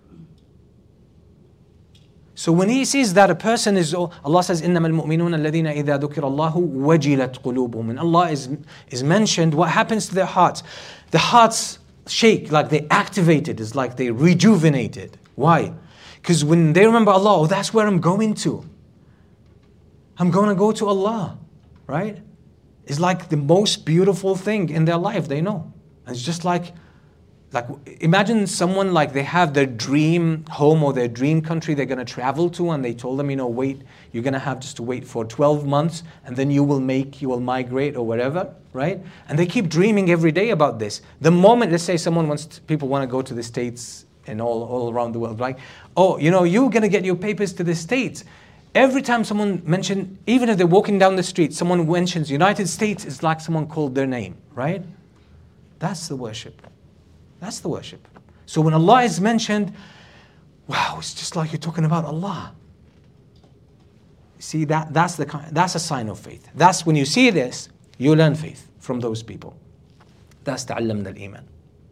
Speaker 2: So when he sees that a person is, Allah says, إِنَّمَا الْمُؤْمِنُونَ الَّذِينَ إِذَا ذُكِرَ اللَّهُ وَجِلَتْ قُلُوبُهُمْ. When Allah is, is mentioned, what happens to their hearts? The hearts shake, like they activated, it's like they rejuvenated. Why? Because when they remember Allah, oh, that's where I'm going to. I'm going to go to Allah, right? It's like the most beautiful thing in their life, they know. And it's just like, like imagine someone like they have their dream home or their dream country they're going to travel to, and they told them, you know, wait, you're going to have just to wait for twelve months and then you will make, you will migrate or whatever, right? And they keep dreaming every day about this. The moment, let's say someone wants, to, people want to go to the States and all, all around the world, right? Oh, you know, you're going to get your papers to the States. Every time someone mentioned, even if they're walking down the street, someone mentions United States, it's like someone called their name, right? That's the worship. That's the worship. So when Allah is mentioned, wow, it's just like you're talking about Allah. See, that, that's, the, that's a sign of faith. That's when you see this, you learn faith from those people. That's تعلمنا الإيمان.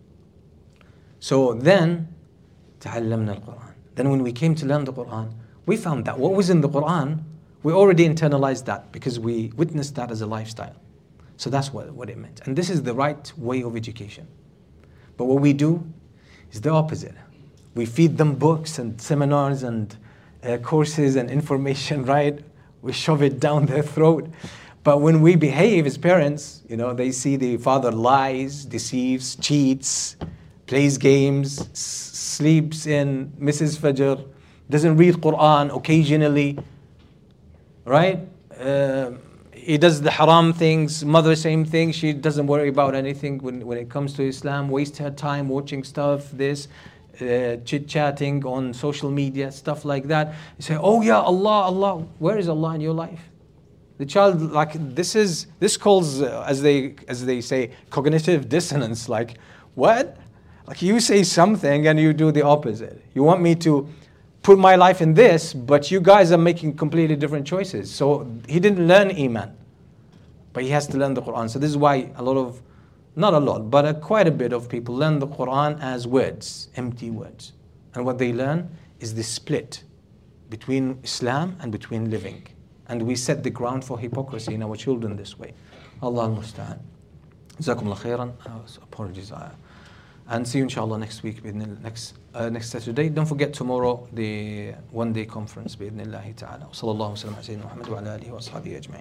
Speaker 2: So then, تعلمنا القرآن. Then when we came to learn the Quran, we found that what was in the Quran, we already internalized that because we witnessed that as a lifestyle. So that's what, what it meant. And this is the right way of education. But what we do is the opposite. We feed them books and seminars and uh, courses and information, right? We shove it down their throat. But when we behave as parents, you know, they see the father lies, deceives, cheats, plays games, s- sleeps in Missus Fajr, doesn't read Quran occasionally, right? Uh, he does the haram things, mother same thing, she doesn't worry about anything when, when it comes to Islam, waste her time watching stuff, this, uh, chit-chatting on social media, stuff like that. You say, oh yeah, Allah, Allah, where is Allah in your life? The child, like, this is, this calls, uh, as they as they say, cognitive dissonance, like, what? Like you say something and you do the opposite. You want me to put my life in this, but you guys are making completely different choices. So he didn't learn Iman, but he has to learn the Quran. So this is why a lot of, not a lot, but a, quite a bit of people learn the Quran as words, empty words. And what they learn is the split between Islam and between living. And we set the ground for hypocrisy in our children this way. Allah al-Musta'an. Jazakumullah khairan. Apologies. And see you inshallah next week, next uh, next Saturday. Don't forget tomorrow the one day conference بإذن ta'ala. Sallallahu wa sallam ala Sayyidina Muhammad wa ala alihi wa ashabihi ajma'in.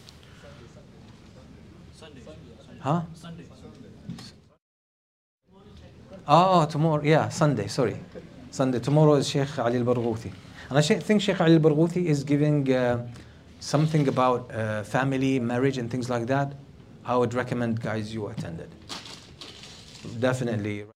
Speaker 3: Sunday.
Speaker 2: Huh?
Speaker 3: Sunday.
Speaker 2: Oh, tomorrow, yeah, Sunday, sorry. Sunday. Tomorrow is Sheikh Ali al-Barghouthi. And I sh- think Sheikh Ali al-Barghouthi is giving uh, something about uh, family, marriage and things like that. I would recommend guys you attended. Definitely.